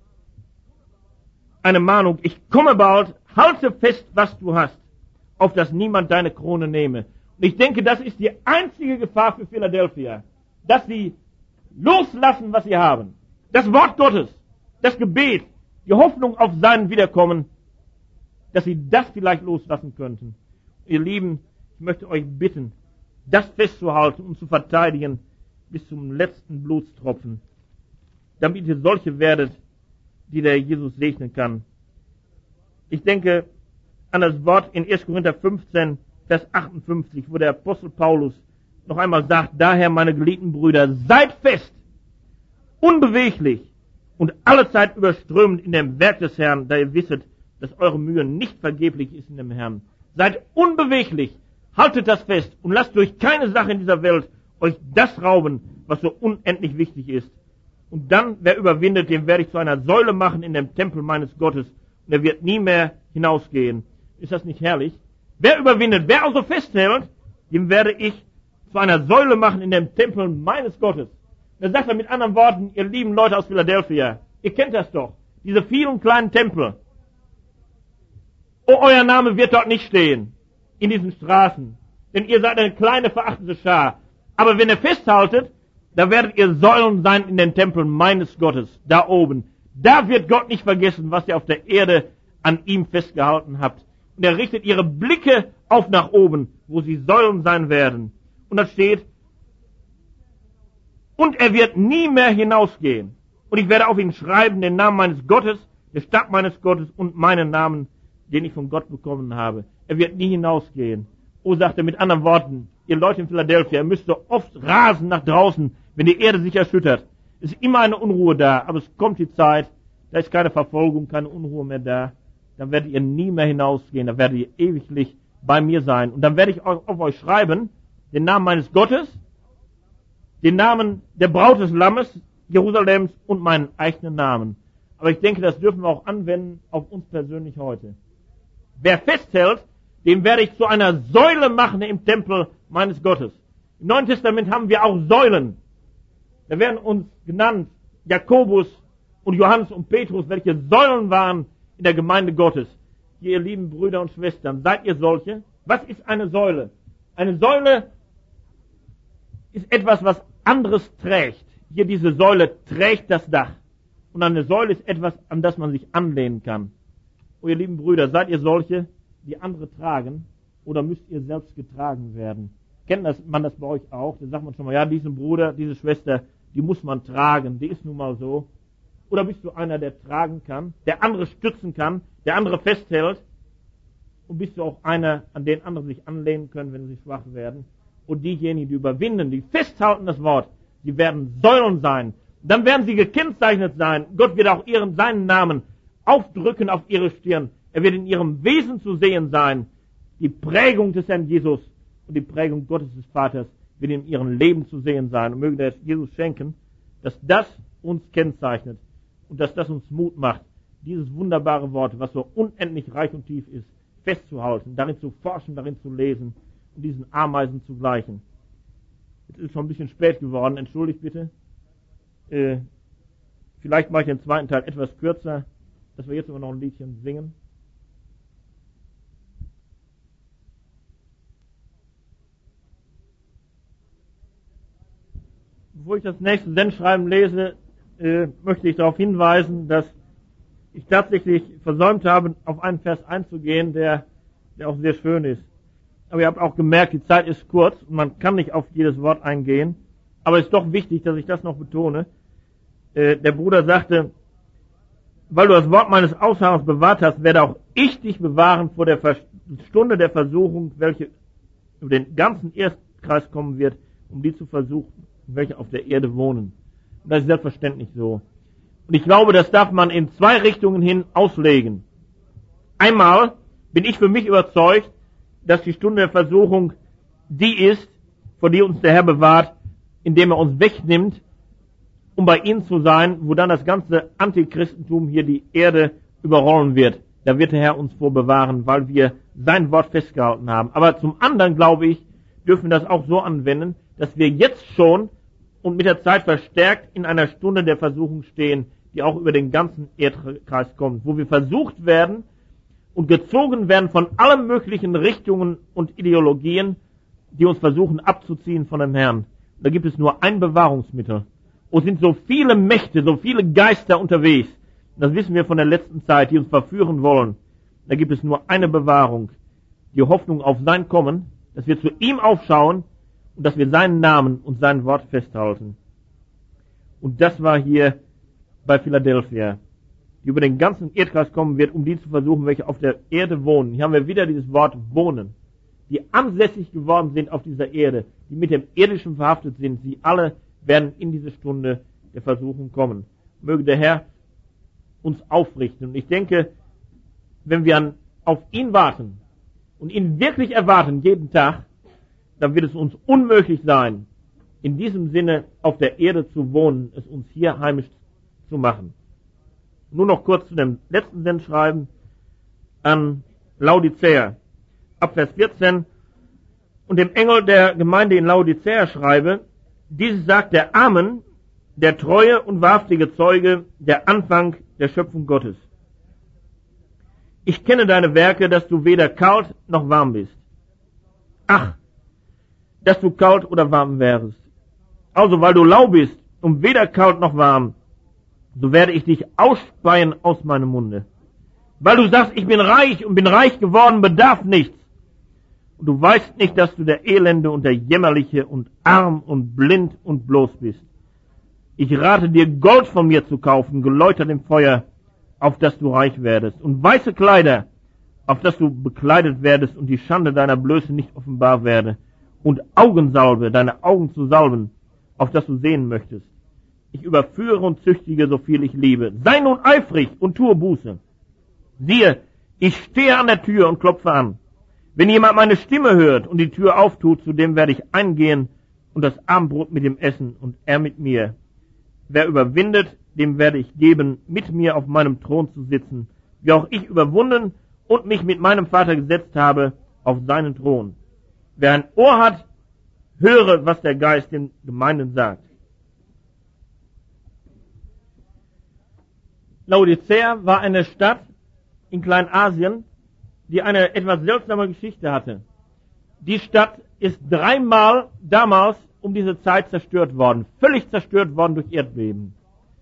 eine Mahnung, ich komme bald, halte fest, was du hast, auf dass niemand deine Krone nehme. Und ich denke, das ist die einzige Gefahr für Philadelphia, dass sie loslassen, was sie haben. Das Wort Gottes, das Gebet, die Hoffnung auf sein Wiederkommen, dass sie das vielleicht loslassen könnten. Ihr Lieben, ich möchte euch bitten, das festzuhalten und zu verteidigen bis zum letzten Blutstropfen, damit ihr solche werdet, die der Jesus segnen kann. Ich denke an das Wort in erster Korinther fünfzehn, Vers achtundfünfzig, wo der Apostel Paulus noch einmal sagt, daher, meine geliebten Brüder, seid fest, unbeweglich und allezeit überströmend in dem Werk des Herrn, da ihr wisset, dass eure Mühe nicht vergeblich ist in dem Herrn. Seid unbeweglich, haltet das fest und lasst durch keine Sache in dieser Welt euch das rauben, was so unendlich wichtig ist. Und dann, wer überwindet, den werde ich zu einer Säule machen in dem Tempel meines Gottes und er wird nie mehr hinausgehen. Ist das nicht herrlich? Wer überwindet, wer also festhält, dem werde ich zu einer Säule machen in dem Tempel meines Gottes. Da sagt er mit anderen Worten, ihr lieben Leute aus Philadelphia, ihr kennt das doch, diese vielen kleinen Tempel. Oh, euer Name wird dort nicht stehen, in diesen Straßen, denn ihr seid eine kleine, verachtete Schar. Aber wenn ihr festhaltet, da werdet ihr Säulen sein in den Tempeln meines Gottes, da oben. Da wird Gott nicht vergessen, was ihr auf der Erde an ihm festgehalten habt. Und er richtet ihre Blicke auf nach oben, wo sie Säulen sein werden. Und da steht, und er wird nie mehr hinausgehen. Und ich werde auf ihn schreiben, den Namen meines Gottes, der Stab meines Gottes und meinen Namen, den ich von Gott bekommen habe. Er wird nie hinausgehen. Oh, sagt er mit anderen Worten, ihr Leute in Philadelphia, ihr müsst so oft rasen nach draußen, wenn die Erde sich erschüttert. Es ist immer eine Unruhe da, aber es kommt die Zeit, da ist keine Verfolgung, keine Unruhe mehr da. Dann werdet ihr nie mehr hinausgehen, dann werdet ihr ewiglich bei mir sein. Und dann werde ich auf euch schreiben, den Namen meines Gottes, den Namen der Braut des Lammes, Jerusalems und meinen eigenen Namen. Aber ich denke, das dürfen wir auch anwenden auf uns persönlich heute. Wer festhält, dem werde ich zu einer Säule machen im Tempel meines Gottes. Im Neuen Testament haben wir auch Säulen. Da werden uns genannt Jakobus und Johannes und Petrus, welche Säulen waren in der Gemeinde Gottes. Hier, ihr lieben Brüder und Schwestern, seid ihr solche? Was ist eine Säule? Eine Säule ist etwas, was anderes trägt. Hier diese Säule trägt das Dach. Und eine Säule ist etwas, an das man sich anlehnen kann. Oh, ihr lieben Brüder, seid ihr solche, die andere tragen, oder müsst ihr selbst getragen werden? Kennt das, man das bei euch auch? Da sagt man schon mal, ja, diesen Bruder, diese Schwester, die muss man tragen, die ist nun mal so. Oder bist du einer, der tragen kann, der andere stützen kann, der andere festhält? Und bist du auch einer, an den andere sich anlehnen können, wenn sie schwach werden? Und diejenigen, die überwinden, die festhalten das Wort, die werden Säulen sein. Dann werden sie gekennzeichnet sein. Gott wird auch ihren, seinen Namen aufdrücken auf ihre Stirn. Er wird in ihrem Wesen zu sehen sein. Die Prägung des Herrn Jesus und die Prägung Gottes des Vaters wird in ihrem Leben zu sehen sein. Und möge der Jesus schenken, dass das uns kennzeichnet und dass das uns Mut macht, dieses wunderbare Wort, was so unendlich reich und tief ist, festzuhalten, darin zu forschen, darin zu lesen und diesen Ameisen zu gleichen. Jetzt ist es schon ein bisschen spät geworden, entschuldigt bitte. Äh, vielleicht mache ich den zweiten Teil etwas kürzer, dass wir jetzt immer noch ein Liedchen singen. Bevor ich das nächste Sendschreiben lese, äh, möchte ich darauf hinweisen, dass ich tatsächlich versäumt habe, auf einen Vers einzugehen, der, der auch sehr schön ist. Aber ihr habt auch gemerkt, die Zeit ist kurz und man kann nicht auf jedes Wort eingehen. Aber es ist doch wichtig, dass ich das noch betone. Äh, der Bruder sagte, weil du das Wort meines Ausharrens bewahrt hast, werde auch ich dich bewahren vor der Vers- Stunde der Versuchung, welche über den ganzen Erdkreis kommen wird, um die zu versuchen, welche auf der Erde wohnen. Und das ist selbstverständlich so. Und ich glaube, das darf man in zwei Richtungen hin auslegen. Einmal bin ich für mich überzeugt, dass die Stunde der Versuchung die ist, vor die uns der Herr bewahrt, indem er uns wegnimmt, um bei ihm zu sein, wo dann das ganze Antichristentum hier die Erde überrollen wird. Da wird der Herr uns vor bewahren, weil wir sein Wort festgehalten haben. Aber zum anderen, glaube ich, dürfen wir das auch so anwenden, dass wir jetzt schon und mit der Zeit verstärkt in einer Stunde der Versuchung stehen, die auch über den ganzen Erdkreis kommt, wo wir versucht werden und gezogen werden von allen möglichen Richtungen und Ideologien, die uns versuchen abzuziehen von dem Herrn. Da gibt es nur ein Bewahrungsmittel. Und sind so viele Mächte, so viele Geister unterwegs, das wissen wir von der letzten Zeit, die uns verführen wollen. Da gibt es nur eine Bewahrung, die Hoffnung auf sein Kommen, dass wir zu ihm aufschauen und dass wir seinen Namen und sein Wort festhalten. Und das war hier bei Philadelphia. die über den ganzen Erdkreis kommen wird, um die zu versuchen, welche auf der Erde wohnen. Hier haben wir wieder dieses Wort wohnen. Die ansässig geworden sind auf dieser Erde, die mit dem Irdischen verhaftet sind, sie alle werden in diese Stunde der Versuchung kommen. Möge der Herr uns aufrichten. Und ich denke, wenn wir an, auf ihn warten und ihn wirklich erwarten jeden Tag, dann wird es uns unmöglich sein, in diesem Sinne auf der Erde zu wohnen, es uns hier heimisch zu machen. Nur noch kurz zu dem letzten Sendschreiben an Laodicea. Ab Vers vierzehn. Und dem Engel der Gemeinde in Laodicea schreibe, dieses sagt der Amen, der treue und wahrhaftige Zeuge, der Anfang der Schöpfung Gottes. Ich kenne deine Werke, dass du weder kalt noch warm bist. Ach, dass du kalt oder warm wärest. Also, weil du lau bist und weder kalt noch warm, so werde ich dich ausspeien aus meinem Munde. Weil du sagst, ich bin reich und bin reich geworden, bedarf nichts. Und du weißt nicht, dass du der Elende und der Jämmerliche und arm und blind und bloß bist. Ich rate dir, Gold von mir zu kaufen, geläutert im Feuer, auf dass du reich werdest, und weiße Kleider, auf dass du bekleidet werdest und die Schande deiner Blöße nicht offenbar werde, und Augensalbe, deine Augen zu salben, auf dass du sehen möchtest. Ich überführe und züchtige, so viel ich liebe. Sei nun eifrig und tue Buße. Siehe, ich stehe an der Tür und klopfe an. Wenn jemand meine Stimme hört und die Tür auftut, zu dem werde ich eingehen und das Abendbrot mit ihm essen und er mit mir. Wer überwindet, dem werde ich geben, mit mir auf meinem Thron zu sitzen, wie auch ich überwunden und mich mit meinem Vater gesetzt habe auf seinen Thron. Wer ein Ohr hat, höre, was der Geist den Gemeinden sagt. Laodicea war eine Stadt in Kleinasien, die eine etwas seltsame Geschichte hatte. Die Stadt ist dreimal damals um diese Zeit zerstört worden, völlig zerstört worden durch Erdbeben.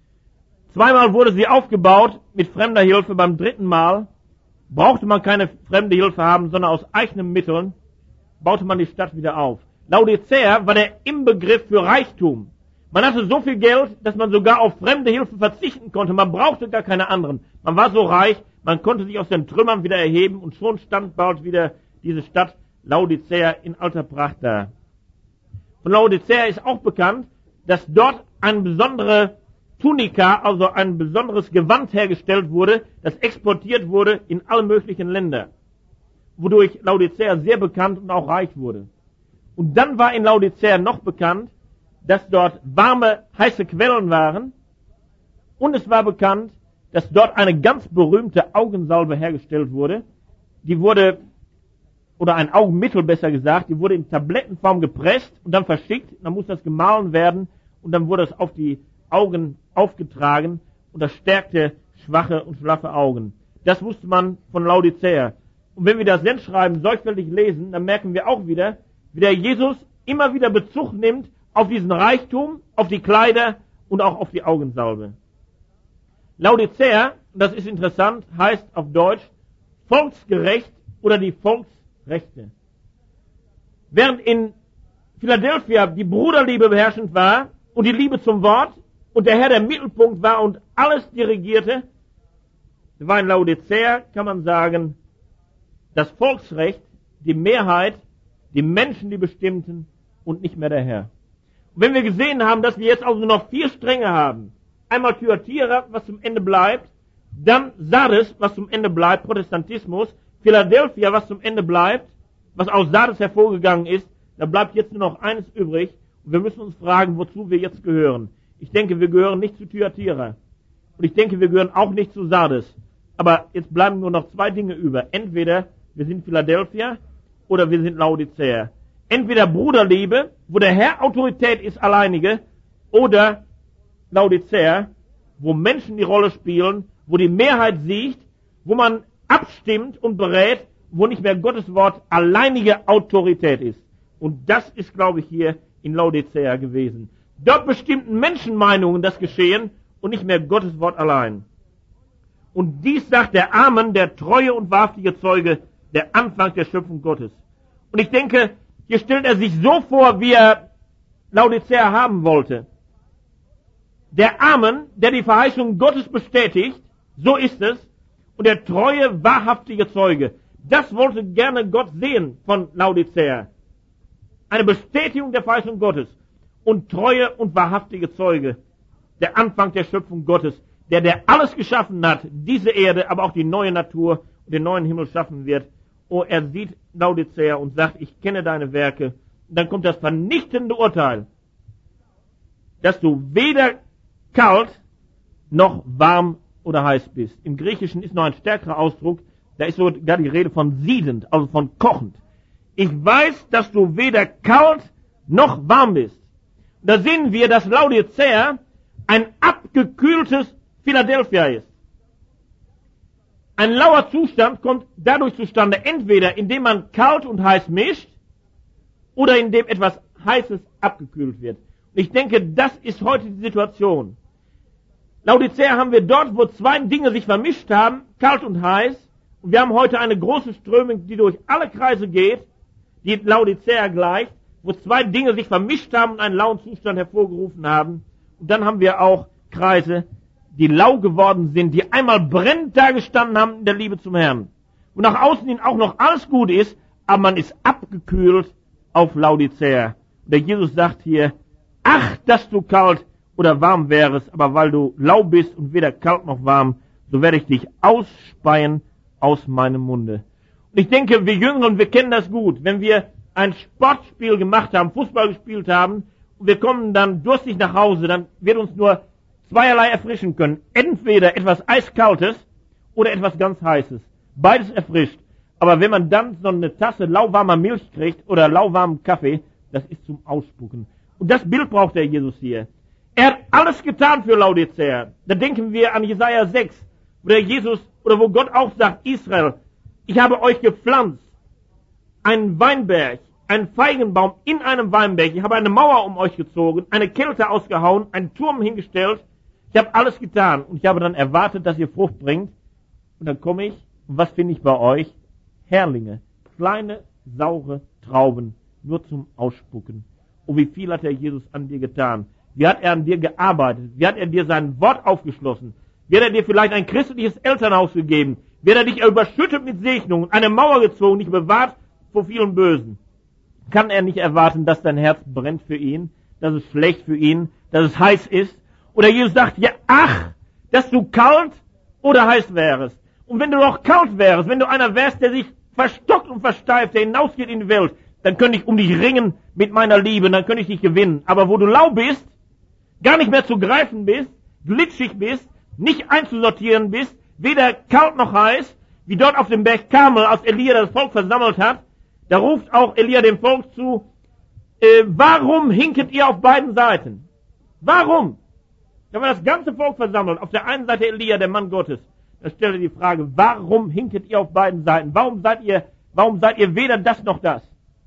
Zweimal wurde sie aufgebaut mit fremder Hilfe, beim dritten Mal brauchte man keine fremde Hilfe haben, sondern aus eigenen Mitteln baute man die Stadt wieder auf. Laodicea war der Inbegriff für Reichtum. Man hatte so viel Geld, dass man sogar auf fremde Hilfe verzichten konnte. Man brauchte gar keine anderen. Man war so reich, man konnte sich aus den Trümmern wieder erheben und schon stand bald wieder diese Stadt Laodicea in alter Pracht da. Von Laodicea ist auch bekannt, dass dort eine besondere Tunika, also ein besonderes Gewand hergestellt wurde, das exportiert wurde in alle möglichen Länder, wodurch Laodicea sehr bekannt und auch reich wurde. Und dann war in Laodicea noch bekannt, dass dort warme, heiße Quellen waren, und es war bekannt, dass dort eine ganz berühmte Augensalbe hergestellt wurde. Die wurde, oder ein Augenmittel besser gesagt, die wurde in Tablettenform gepresst und dann verschickt, dann muss das gemahlen werden und dann wurde es auf die Augen aufgetragen und das stärkte schwache und schlaffe Augen. Das wusste man von Laodicea. Und wenn wir das Sendschreiben sorgfältig lesen, dann merken wir auch wieder, wie der Jesus immer wieder Bezug nimmt auf diesen Reichtum, auf die Kleider und auch auf die Augensalbe. Laodicea, das ist interessant, heißt auf Deutsch volksgerecht oder die Volksrechte. Während in Philadelphia die Bruderliebe beherrschend war und die Liebe zum Wort und der Herr der Mittelpunkt war und alles dirigierte, war in Laodicea, kann man sagen, das Volksrecht, die Mehrheit, die Menschen, die bestimmten und nicht mehr der Herr. Und wenn wir gesehen haben, dass wir jetzt also noch vier Stränge haben, einmal Thyatira, was zum Ende bleibt, dann Sardes, was zum Ende bleibt, Protestantismus, Philadelphia, was zum Ende bleibt, was aus Sardes hervorgegangen ist, da bleibt jetzt nur noch eines übrig und wir müssen uns fragen, wozu wir jetzt gehören. Ich denke, wir gehören nicht zu Thyatira und ich denke, wir gehören auch nicht zu Sardes. Aber jetzt bleiben nur noch zwei Dinge über. Entweder wir sind Philadelphia oder wir sind Laodicea. Entweder Bruderliebe, wo der Herr Autorität ist alleinige, oder Laodicea, wo Menschen die Rolle spielen, wo die Mehrheit siegt, wo man abstimmt und berät, wo nicht mehr Gottes Wort alleinige Autorität ist. Und das ist, glaube ich, hier in Laodicea gewesen. Dort bestimmten Menschenmeinungen das Geschehen und nicht mehr Gottes Wort allein. Und dies sagt der Amen, der treue und wahrhaftige Zeuge, der Anfang der Schöpfung Gottes. Und ich denke, hier stellt er sich so vor, wie er Laodicea haben wollte. Der Amen, der die Verheißung Gottes bestätigt, So ist es. Und der treue, wahrhaftige Zeuge, das wollte gerne Gott sehen von Laodicea. Eine Bestätigung der Verheißung Gottes. Und treue und wahrhaftige Zeuge, der Anfang der Schöpfung Gottes, der, der alles geschaffen hat, diese Erde, aber auch die neue Natur und den neuen Himmel schaffen wird. Oh, er sieht Laodicea und sagt, ich kenne deine Werke. Und dann kommt das vernichtende Urteil, dass du weder kalt noch warm oder heiß bist. Im Griechischen ist noch ein stärkerer Ausdruck, da ist sogar die Rede von siedend, also von kochend. Ich weiß, dass du weder kalt noch warm bist. Da sehen wir, dass Laodicea ein abgekühltes Philadelphia ist. Ein lauer Zustand kommt dadurch zustande, entweder indem man kalt und heiß mischt oder indem etwas Heißes abgekühlt wird. Und ich denke, das ist heute die Situation. Laodicea haben wir dort, wo zwei Dinge sich vermischt haben, kalt und heiß. Und wir haben heute eine große Strömung, die durch alle Kreise geht, die Laodicea gleicht, wo zwei Dinge sich vermischt haben und einen lauen Zustand hervorgerufen haben. Und dann haben wir auch Kreise, die lau geworden sind, die einmal brennend dagestanden haben in der Liebe zum Herrn. Und nach außen hin auch noch alles gut ist, aber man ist abgekühlt auf Laodicea. Und der Jesus sagt hier, ach, dass du kalt oder warm wärest, aber weil du lau bist und weder kalt noch warm, so werde ich dich ausspeien aus meinem Munde. Und ich denke, wir Jüngeren, wir kennen das gut. Wenn wir ein Sportspiel gemacht haben, Fußball gespielt haben, und wir kommen dann durstig nach Hause, dann wird uns nur zweierlei erfrischen können. Entweder etwas Eiskaltes oder etwas ganz Heißes. Beides erfrischt. Aber wenn man dann so eine Tasse lauwarmer Milch kriegt oder lauwarmen Kaffee, das ist zum Ausspucken. Und das Bild braucht der Jesus hier. Er hat alles getan für Laodicea. Da denken wir an Jesaja sechs, wo der Jesus, oder wo Gott auch sagt, Israel, ich habe euch gepflanzt, einen Weinberg, einen Feigenbaum in einem Weinberg. Ich habe eine Mauer um euch gezogen, eine Kälte ausgehauen, einen Turm hingestellt. Ich habe alles getan und ich habe dann erwartet, dass ihr Frucht bringt. Und dann komme ich, und was finde ich bei euch? Herrlinge, kleine, saure Trauben, nur zum Ausspucken. Oh, wie viel hat der Jesus an dir getan? Wie hat er an dir gearbeitet? Wie hat er dir sein Wort aufgeschlossen? Wie hat er dir vielleicht ein christliches Elternhaus gegeben? Wie hat er dich überschüttet mit Segnungen, eine Mauer gezogen, dich bewahrt vor vielen Bösen? Kann er nicht erwarten, dass dein Herz brennt für ihn, dass es schlecht für ihn, dass es heiß ist? Oder Jesus sagt, ja, ach, dass du kalt oder heiß wärst. Und wenn du doch kalt wärst, wenn du einer wärst, der sich verstockt und versteift, der hinausgeht in die Welt, dann könnte ich um dich ringen mit meiner Liebe, dann könnte ich dich gewinnen. Aber wo du lau bist, gar nicht mehr zu greifen bist, glitschig bist, nicht einzusortieren bist, weder kalt noch heiß, wie dort auf dem Berg Karmel, als Elia das Volk versammelt hat, da ruft auch Elia dem Volk zu, äh, warum hinket ihr auf beiden Seiten? Warum? Da war das ganze Volk versammelt, auf der einen Seite Elia, der Mann Gottes. Da stellt er die Frage, warum hinket ihr auf beiden Seiten? Warum seid ihr, warum seid ihr weder das noch das?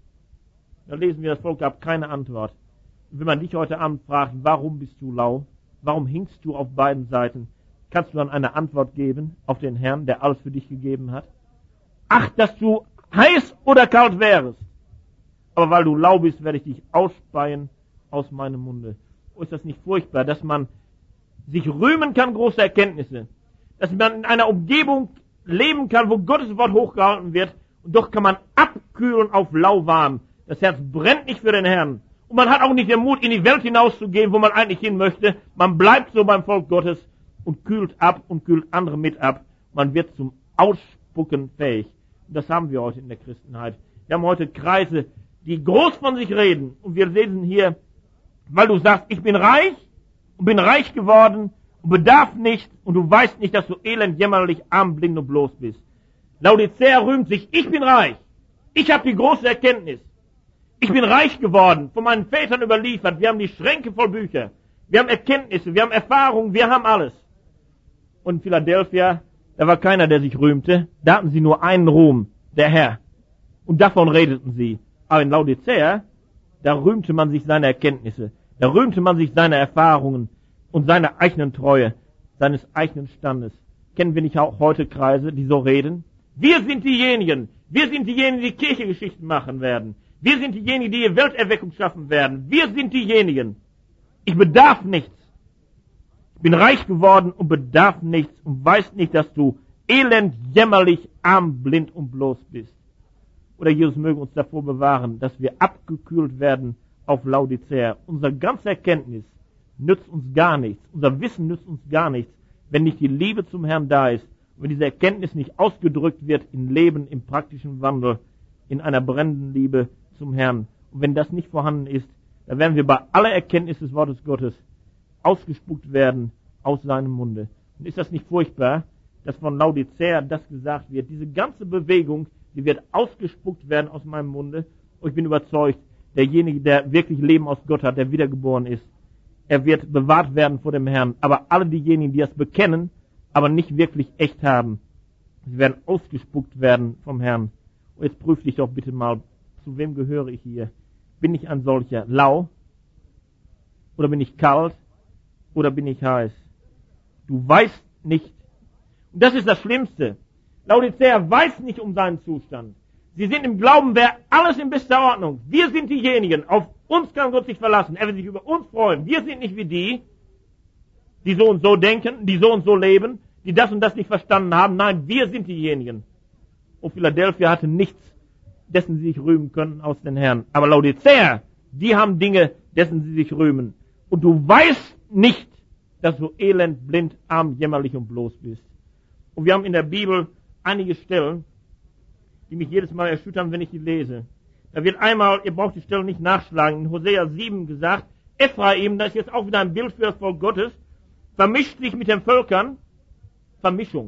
Da lesen wir, das Volk gab keine Antwort. Und wenn man dich heute Abend fragt, warum bist du lau? Warum hinkst du auf beiden Seiten? Kannst du dann eine Antwort geben auf den Herrn, der alles für dich gegeben hat? Ach, dass du heiß oder kalt wärst. Aber weil du lau bist, werde ich dich ausspeien aus meinem Munde. Oh, ist das nicht furchtbar, dass man sich rühmen kann, große Erkenntnisse. Dass man in einer Umgebung leben kann, wo Gottes Wort hochgehalten wird. Und doch kann man abkühlen auf lauwarm. Das Herz brennt nicht für den Herrn. Und man hat auch nicht den Mut, in die Welt hinauszugehen, wo man eigentlich hin möchte. Man bleibt so beim Volk Gottes und kühlt ab und kühlt andere mit ab. Man wird zum Ausspucken fähig. Und das haben wir heute in der Christenheit. Wir haben heute Kreise, die groß von sich reden. Und wir lesen hier, weil du sagst, ich bin reich und bin reich geworden und bedarf nicht und du weißt nicht, dass du elend, jämmerlich, arm, blind und bloß bist. Laodicea rühmt sich, ich bin reich. Ich habe die große Erkenntnis. Ich bin reich geworden, von meinen Vätern überliefert. Wir haben die Schränke voll Bücher. Wir haben Erkenntnisse, wir haben Erfahrungen, wir haben alles. Und in Philadelphia, da war keiner, der sich rühmte. Da hatten sie nur einen Ruhm, der Herr. Und davon redeten sie. Aber in Laodicea, da rühmte man sich seiner Erkenntnisse. Da rühmte man sich seiner Erfahrungen und seiner eigenen Treue, seines eigenen Standes. Kennen wir nicht auch heute Kreise, die so reden? Wir sind diejenigen, wir sind diejenigen, die Kirchengeschichten machen werden. Wir sind diejenigen, die die Welterweckung schaffen werden. Wir sind diejenigen. Ich bedarf nichts. Ich bin reich geworden und bedarf nichts und weiß nicht, dass du elend, jämmerlich, arm, blind und bloß bist. Oder Jesus möge uns davor bewahren, dass wir abgekühlt werden auf Laodicea. Unsere ganze Erkenntnis nützt uns gar nichts. Unser Wissen nützt uns gar nichts, wenn nicht die Liebe zum Herrn da ist. Wenn diese Erkenntnis nicht ausgedrückt wird in Leben, im praktischen Wandel, in einer brennenden Liebe zum Herrn. Und wenn das nicht vorhanden ist, dann werden wir bei aller Erkenntnis des Wortes Gottes ausgespuckt werden aus seinem Munde. Und ist das nicht furchtbar, dass von Laodicea das gesagt wird? Diese ganze Bewegung, die wird ausgespuckt werden aus meinem Munde. Und ich bin überzeugt, derjenige, der wirklich Leben aus Gott hat, der wiedergeboren ist, er wird bewahrt werden vor dem Herrn. Aber alle diejenigen, die das bekennen, aber nicht wirklich echt haben, sie werden ausgespuckt werden vom Herrn. Und jetzt prüf dich doch bitte mal, zu wem gehöre ich hier? Bin ich ein solcher? Lau? Oder bin ich kalt? Oder bin ich heiß? Du weißt nicht. Und das ist das Schlimmste. Laodicea weiß nicht um seinen Zustand. Sie sind im Glauben, wäre alles in bester Ordnung. Wir sind diejenigen, auf uns kann Gott sich verlassen. Er wird sich über uns freuen. Wir sind nicht wie die, die so und so denken, die so und so leben, die das und das nicht verstanden haben. Nein, wir sind diejenigen. Und Philadelphia hatte nichts, dessen sie sich rühmen können aus den Herrn. Aber Laodicea, die haben Dinge, dessen sie sich rühmen. Und du weißt nicht, dass du elend, blind, arm, jämmerlich und bloß bist. Und wir haben in der Bibel einige Stellen, die mich jedes Mal erschüttern, wenn ich die lese. Da wird einmal, ihr braucht die Stelle nicht nachschlagen, in Hosea sieben gesagt, Ephraim, das ist jetzt auch wieder ein Bild für das Volk Gottes, vermischt sich mit den Völkern, Vermischung.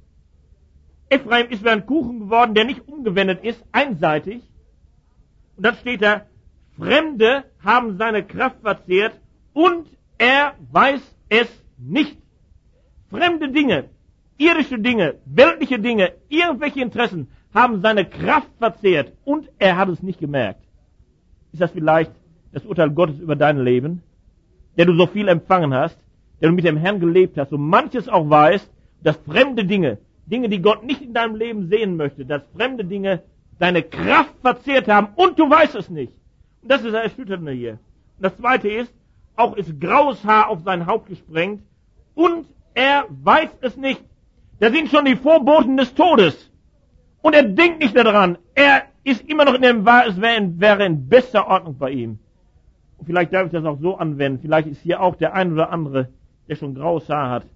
Ephraim ist wie ein Kuchen geworden, der nicht umgewendet ist, einseitig. Und dann steht da, Fremde haben seine Kraft verzehrt und er weiß es nicht. Fremde Dinge, irdische Dinge, weltliche Dinge, irgendwelche Interessen haben seine Kraft verzehrt und er hat es nicht gemerkt. Ist das vielleicht das Urteil Gottes über dein Leben, der du so viel empfangen hast, der du mit dem Herrn gelebt hast und manches auch weißt, dass fremde Dinge, Dinge, die Gott nicht in deinem Leben sehen möchte, dass fremde Dinge deine Kraft verzehrt haben und du weißt es nicht. Und das ist das Erschütternde hier. Und das Zweite ist, auch ist graues Haar auf sein Haupt gesprengt und er weiß es nicht. Da sind schon die Vorboten des Todes. Und er denkt nicht daran. Er ist immer noch in dem Wahr, es wäre in bester Ordnung bei ihm. Und vielleicht darf ich das auch so anwenden. Vielleicht ist hier auch der ein oder andere, der schon graues Haar hat.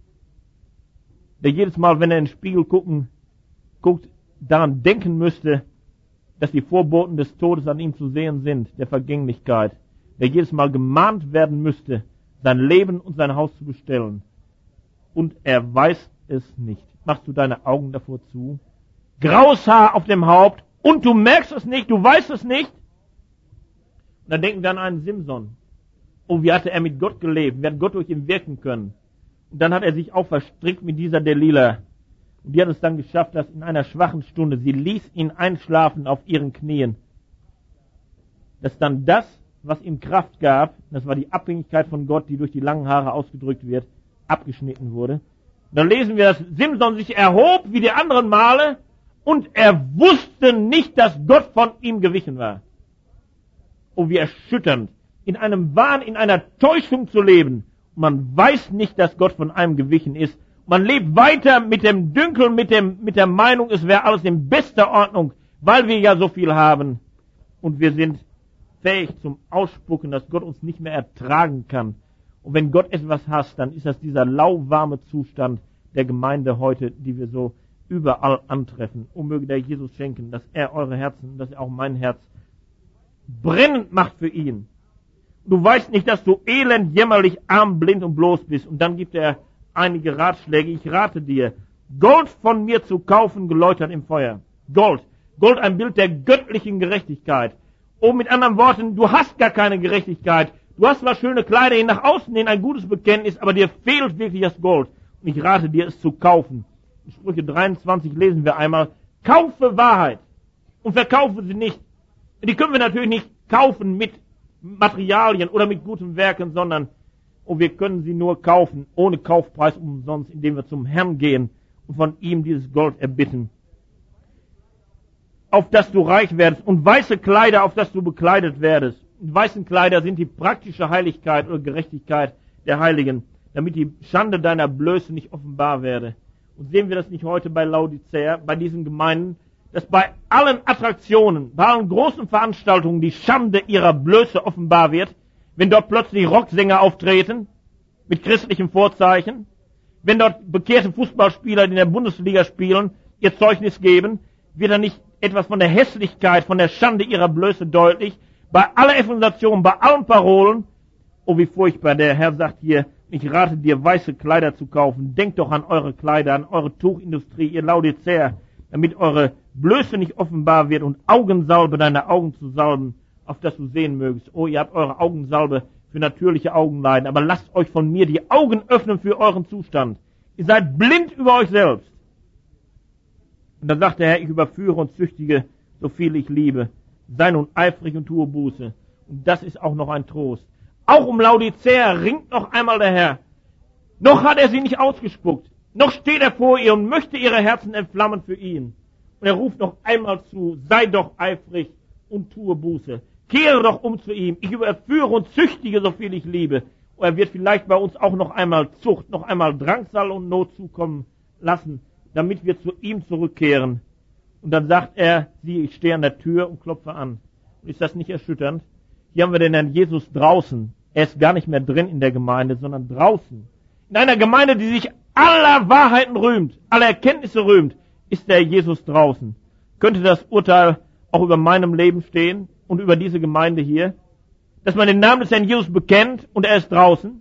Der jedes Mal, wenn er in den Spiegel gucken, guckt, daran denken müsste, dass die Vorboten des Todes an ihm zu sehen sind, der Vergänglichkeit. Der jedes Mal gemahnt werden müsste, sein Leben und sein Haus zu bestellen. Und er weiß es nicht. Machst du deine Augen davor zu? Graues Haar auf dem Haupt und du merkst es nicht, du weißt es nicht. Und dann denken wir an einen Simson. Oh, wie hatte er mit Gott gelebt, wie hat Gott durch ihn wirken können. Und dann hat er sich auch verstrickt mit dieser Delila. Und die hat es dann geschafft, dass in einer schwachen Stunde, sie ließ ihn einschlafen auf ihren Knien, dass dann das, was ihm Kraft gab, das war die Abhängigkeit von Gott, die durch die langen Haare ausgedrückt wird, abgeschnitten wurde. Und dann lesen wir, dass Simson sich erhob wie die anderen Male und er wusste nicht, dass Gott von ihm gewichen war. Oh, wie erschütternd, in einem Wahn, in einer Täuschung zu leben. Man weiß nicht, dass Gott von einem gewichen ist. Man lebt weiter mit dem Dünkel, mit dem, mit der Meinung, es wäre alles in bester Ordnung, weil wir ja so viel haben. Und wir sind fähig zum Ausspucken, dass Gott uns nicht mehr ertragen kann. Und wenn Gott etwas hasst, dann ist das dieser lauwarme Zustand der Gemeinde heute, die wir so überall antreffen. Und möge der Jesus schenken, dass er eure Herzen, dass er auch mein Herz brennend macht für ihn. Du weißt nicht, dass du elend, jämmerlich, arm, blind und bloß bist. Und dann gibt er einige Ratschläge. Ich rate dir, Gold von mir zu kaufen, geläutert im Feuer. Gold. Gold, ein Bild der göttlichen Gerechtigkeit. Oh, mit anderen Worten, du hast gar keine Gerechtigkeit. Du hast zwar schöne Kleider hin nach außen hin, ein gutes Bekenntnis, aber dir fehlt wirklich das Gold. Und ich rate dir, es zu kaufen. In Sprüche dreiundzwanzig lesen wir einmal, kaufe Wahrheit und verkaufe sie nicht. Die können wir natürlich nicht kaufen mit Materialien oder mit guten Werken, sondern oh, wir können sie nur kaufen, ohne Kaufpreis umsonst, indem wir zum Herrn gehen und von ihm dieses Gold erbitten. Auf dass du reich werdest und weiße Kleider, auf dass du bekleidet werdest. Und weißen Kleider sind die praktische Heiligkeit oder Gerechtigkeit der Heiligen. damit die Schande deiner Blöße nicht offenbar werde. Und sehen wir das nicht heute bei Laodicea, bei diesen Gemeinden, dass bei allen Attraktionen, bei allen großen Veranstaltungen die Schande ihrer Blöße offenbar wird, wenn dort plötzlich Rocksänger auftreten, mit christlichen Vorzeichen, wenn dort bekehrte Fußballspieler, die in der Bundesliga spielen, ihr Zeugnis geben, wird dann nicht etwas von der Hässlichkeit, von der Schande ihrer Blöße deutlich. Bei aller Evangelisation, bei allen Parolen, oh wie furchtbar, der Herr sagt hier, ich rate dir, weiße Kleider zu kaufen. Denkt doch an eure Kleider, an eure Tuchindustrie, ihr Laodicea, damit eure Blöße nicht offenbar wird und Augensalbe deine Augen zu salben, auf das du sehen mögest. Oh, ihr habt eure Augensalbe für natürliche Augenleiden, aber lasst euch von mir die Augen öffnen für euren Zustand. Ihr seid blind über euch selbst. Und dann sagt der Herr, ich überführe und züchtige, so viel ich liebe. Sei nun eifrig und tue Buße. Und das ist auch noch ein Trost. Auch um Laodicea ringt noch einmal der Herr. Noch hat er sie nicht ausgespuckt. Noch steht er vor ihr und möchte ihre Herzen entflammen für ihn. Und er ruft noch einmal zu, sei doch eifrig und tue Buße. Kehre doch um zu ihm. Ich überführe und züchtige, so viel ich liebe. Und er wird vielleicht bei uns auch noch einmal Zucht, noch einmal Drangsal und Not zukommen lassen, damit wir zu ihm zurückkehren. Und dann sagt er, sieh, ich stehe an der Tür und klopfe an. Und ist das nicht erschütternd? Hier haben wir den Herrn Jesus draußen. Er ist gar nicht mehr drin in der Gemeinde, sondern draußen. In einer Gemeinde, die sich aller Wahrheiten rühmt, aller Erkenntnisse rühmt, ist der Jesus draußen. Könnte das Urteil auch über meinem Leben stehen und über diese Gemeinde hier? Dass man den Namen des Herrn Jesus bekennt und er ist draußen?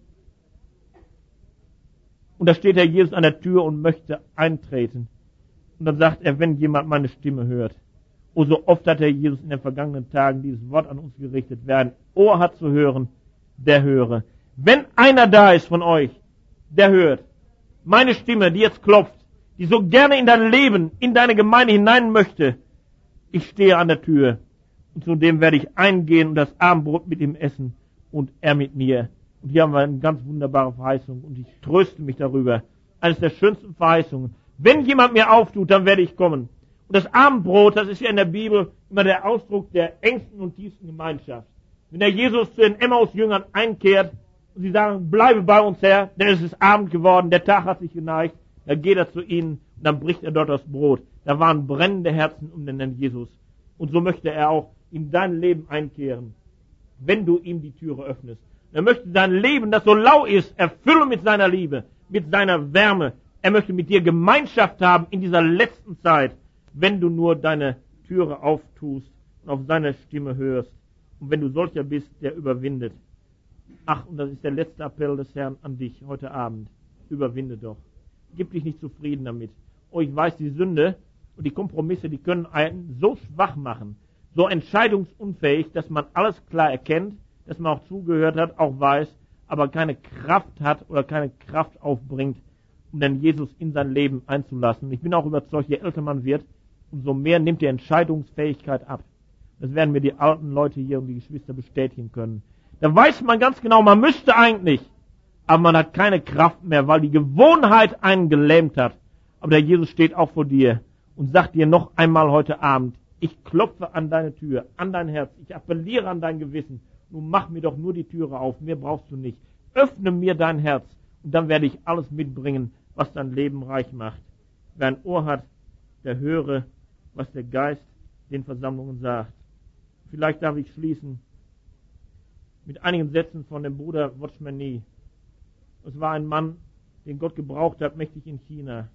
Und da steht der Jesus an der Tür und möchte eintreten. Und dann sagt er, wenn jemand meine Stimme hört. Oh, so oft hat der Jesus in den vergangenen Tagen dieses Wort an uns gerichtet. Wer ein Ohr hat zu hören, der höre. Wenn einer da ist von euch, der hört. Meine Stimme, die jetzt klopft, die so gerne in dein Leben, in deine Gemeinde hinein möchte. Ich stehe an der Tür. Und zu dem werde ich eingehen und das Abendbrot mit ihm essen und er mit mir. Und hier haben wir eine ganz wunderbare Verheißung und ich tröste mich darüber. Eines der schönsten Verheißungen. Wenn jemand mir auftut, dann werde ich kommen. Und das Abendbrot, das ist ja in der Bibel immer der Ausdruck der engsten und tiefsten Gemeinschaft. Wenn der Jesus zu den Emmaus-Jüngern einkehrt und sie sagen, bleibe bei uns, Herr, denn es ist Abend geworden, der Tag hat sich geneigt, dann geht er zu ihnen und dann bricht er dort das Brot. Da waren brennende Herzen um den Herrn Jesus. Und so möchte er auch in dein Leben einkehren, wenn du ihm die Türe öffnest. Er möchte dein Leben, das so lau ist, erfüllen mit seiner Liebe, mit seiner Wärme. Er möchte mit dir Gemeinschaft haben in dieser letzten Zeit, wenn du nur deine Türe auftust und auf seine Stimme hörst. Und wenn du solcher bist, der überwindet. Ach, und das ist der letzte Appell des Herrn an dich heute Abend. Überwinde doch. Gib dich nicht zufrieden damit. Oh, ich weiß, die Sünde und die Kompromisse, die können einen so schwach machen, so entscheidungsunfähig, dass man alles klar erkennt, dass man auch zugehört hat, auch weiß, aber keine Kraft hat oder keine Kraft aufbringt, um den Jesus in sein Leben einzulassen. Ich bin auch überzeugt, je älter man wird, umso mehr nimmt die Entscheidungsfähigkeit ab. Das werden mir die alten Leute hier und die Geschwister bestätigen können. Da weiß man ganz genau, man müsste eigentlich, aber man hat keine Kraft mehr, weil die Gewohnheit einen gelähmt hat. Aber der Jesus steht auch vor dir und sagt dir noch einmal heute Abend, ich klopfe an deine Tür, an dein Herz, ich appelliere an dein Gewissen. Nun mach mir doch nur die Türe auf, mehr brauchst du nicht. Öffne mir dein Herz und dann werde ich alles mitbringen, was dein Leben reich macht. Wer ein Ohr hat, der höre, was der Geist den Versammlungen sagt. Vielleicht darf ich schließen mit einigen Sätzen von dem Bruder Watchman Nee. Es war ein Mann, den Gott gebraucht hat, mächtig in China.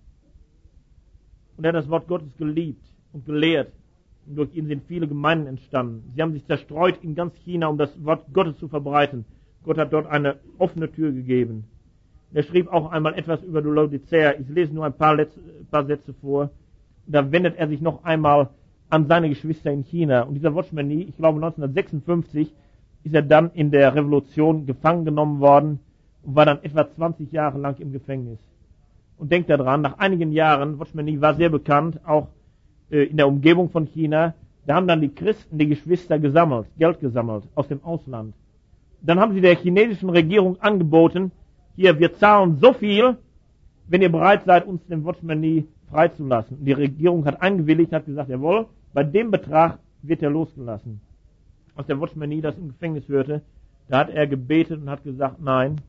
Und er hat das Wort Gottes geliebt und gelehrt. Und durch ihn sind viele Gemeinden entstanden. Sie haben sich zerstreut in ganz China, um das Wort Gottes zu verbreiten. Gott hat dort eine offene Tür gegeben. Er schrieb auch einmal etwas über Laodicea. Ich lese nur ein paar, Letz- paar Sätze vor. Und da wendet er sich noch einmal an seine Geschwister in China. Und dieser Watchman Nee, ich glaube neunzehnhundertsechsundfünfzig, ist er dann in der Revolution gefangen genommen worden und war dann etwa zwanzig Jahre lang im Gefängnis. Und denkt daran, nach einigen Jahren, Watchman Nee war sehr bekannt, auch äh, in der Umgebung von China, da haben dann die Christen, die Geschwister gesammelt, Geld gesammelt aus dem Ausland. Dann haben sie der chinesischen Regierung angeboten, hier, wir zahlen so viel, wenn ihr bereit seid, uns den Watchman Nee freizulassen. Und die Regierung hat eingewilligt, hat gesagt, jawohl, bei dem Betrag wird er losgelassen. Als der Watchman Nee das im Gefängnis hörte, da hat er gebetet und hat gesagt, nein,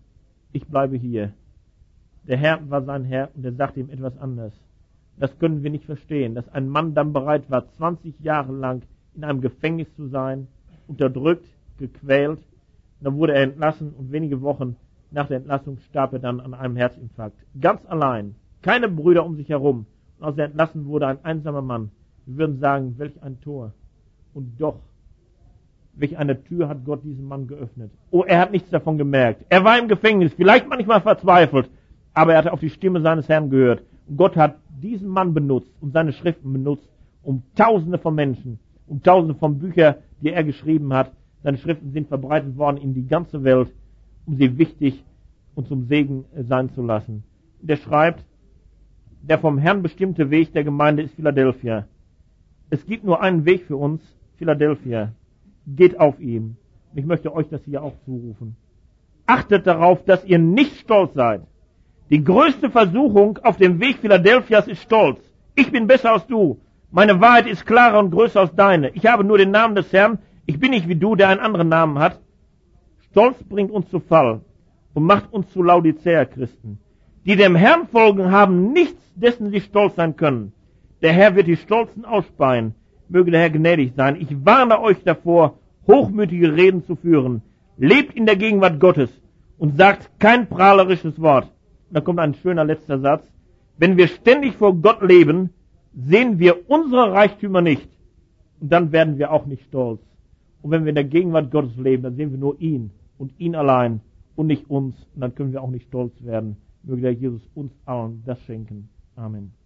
ich bleibe hier. Der Herr war sein Herr und er sagte ihm etwas anderes. Das können wir nicht verstehen, dass ein Mann dann bereit war, zwanzig Jahre lang in einem Gefängnis zu sein, unterdrückt, gequält. Und dann wurde er entlassen und wenige Wochen nach der Entlassung starb er dann an einem Herzinfarkt. Ganz allein, keine Brüder um sich herum. Und als er entlassen wurde, ein einsamer Mann. Wir würden sagen, welch ein Tor. Und doch, welch eine Tür hat Gott diesem Mann geöffnet. Oh, er hat nichts davon gemerkt. Er war im Gefängnis, vielleicht manchmal verzweifelt, aber er hatte auf die Stimme seines Herrn gehört. Und Gott hat diesen Mann benutzt und seine Schriften benutzt, um Tausende von Menschen, um Tausende von Büchern, die er geschrieben hat. Seine Schriften sind verbreitet worden in die ganze Welt, um sie wichtig und zum Segen sein zu lassen. Und er schreibt, der vom Herrn bestimmte Weg der Gemeinde ist Philadelphia. Es gibt nur einen Weg für uns, Philadelphia. Geht auf ihm. Ich möchte euch das hier auch zurufen. Achtet darauf, dass ihr nicht stolz seid. Die größte Versuchung auf dem Weg Philadelphias ist Stolz. Ich bin besser als du. Meine Wahrheit ist klarer und größer als deine. Ich habe nur den Namen des Herrn. Ich bin nicht wie du, der einen anderen Namen hat. Stolz bringt uns zu Fall und macht uns zu Laodicea-Christen. Die dem Herrn folgen, haben nichts, dessen sie stolz sein können. Der Herr wird die Stolzen ausspeien. Möge der Herr gnädig sein. Ich warne euch davor, hochmütige Reden zu führen. Lebt in der Gegenwart Gottes und sagt kein prahlerisches Wort. Da kommt ein schöner letzter Satz. Wenn wir ständig vor Gott leben, sehen wir unsere Reichtümer nicht. Und dann werden wir auch nicht stolz. Und wenn wir in der Gegenwart Gottes leben, dann sehen wir nur ihn und ihn allein und nicht uns. Und dann können wir auch nicht stolz werden. Möge der Jesus uns allen das schenken. Amen.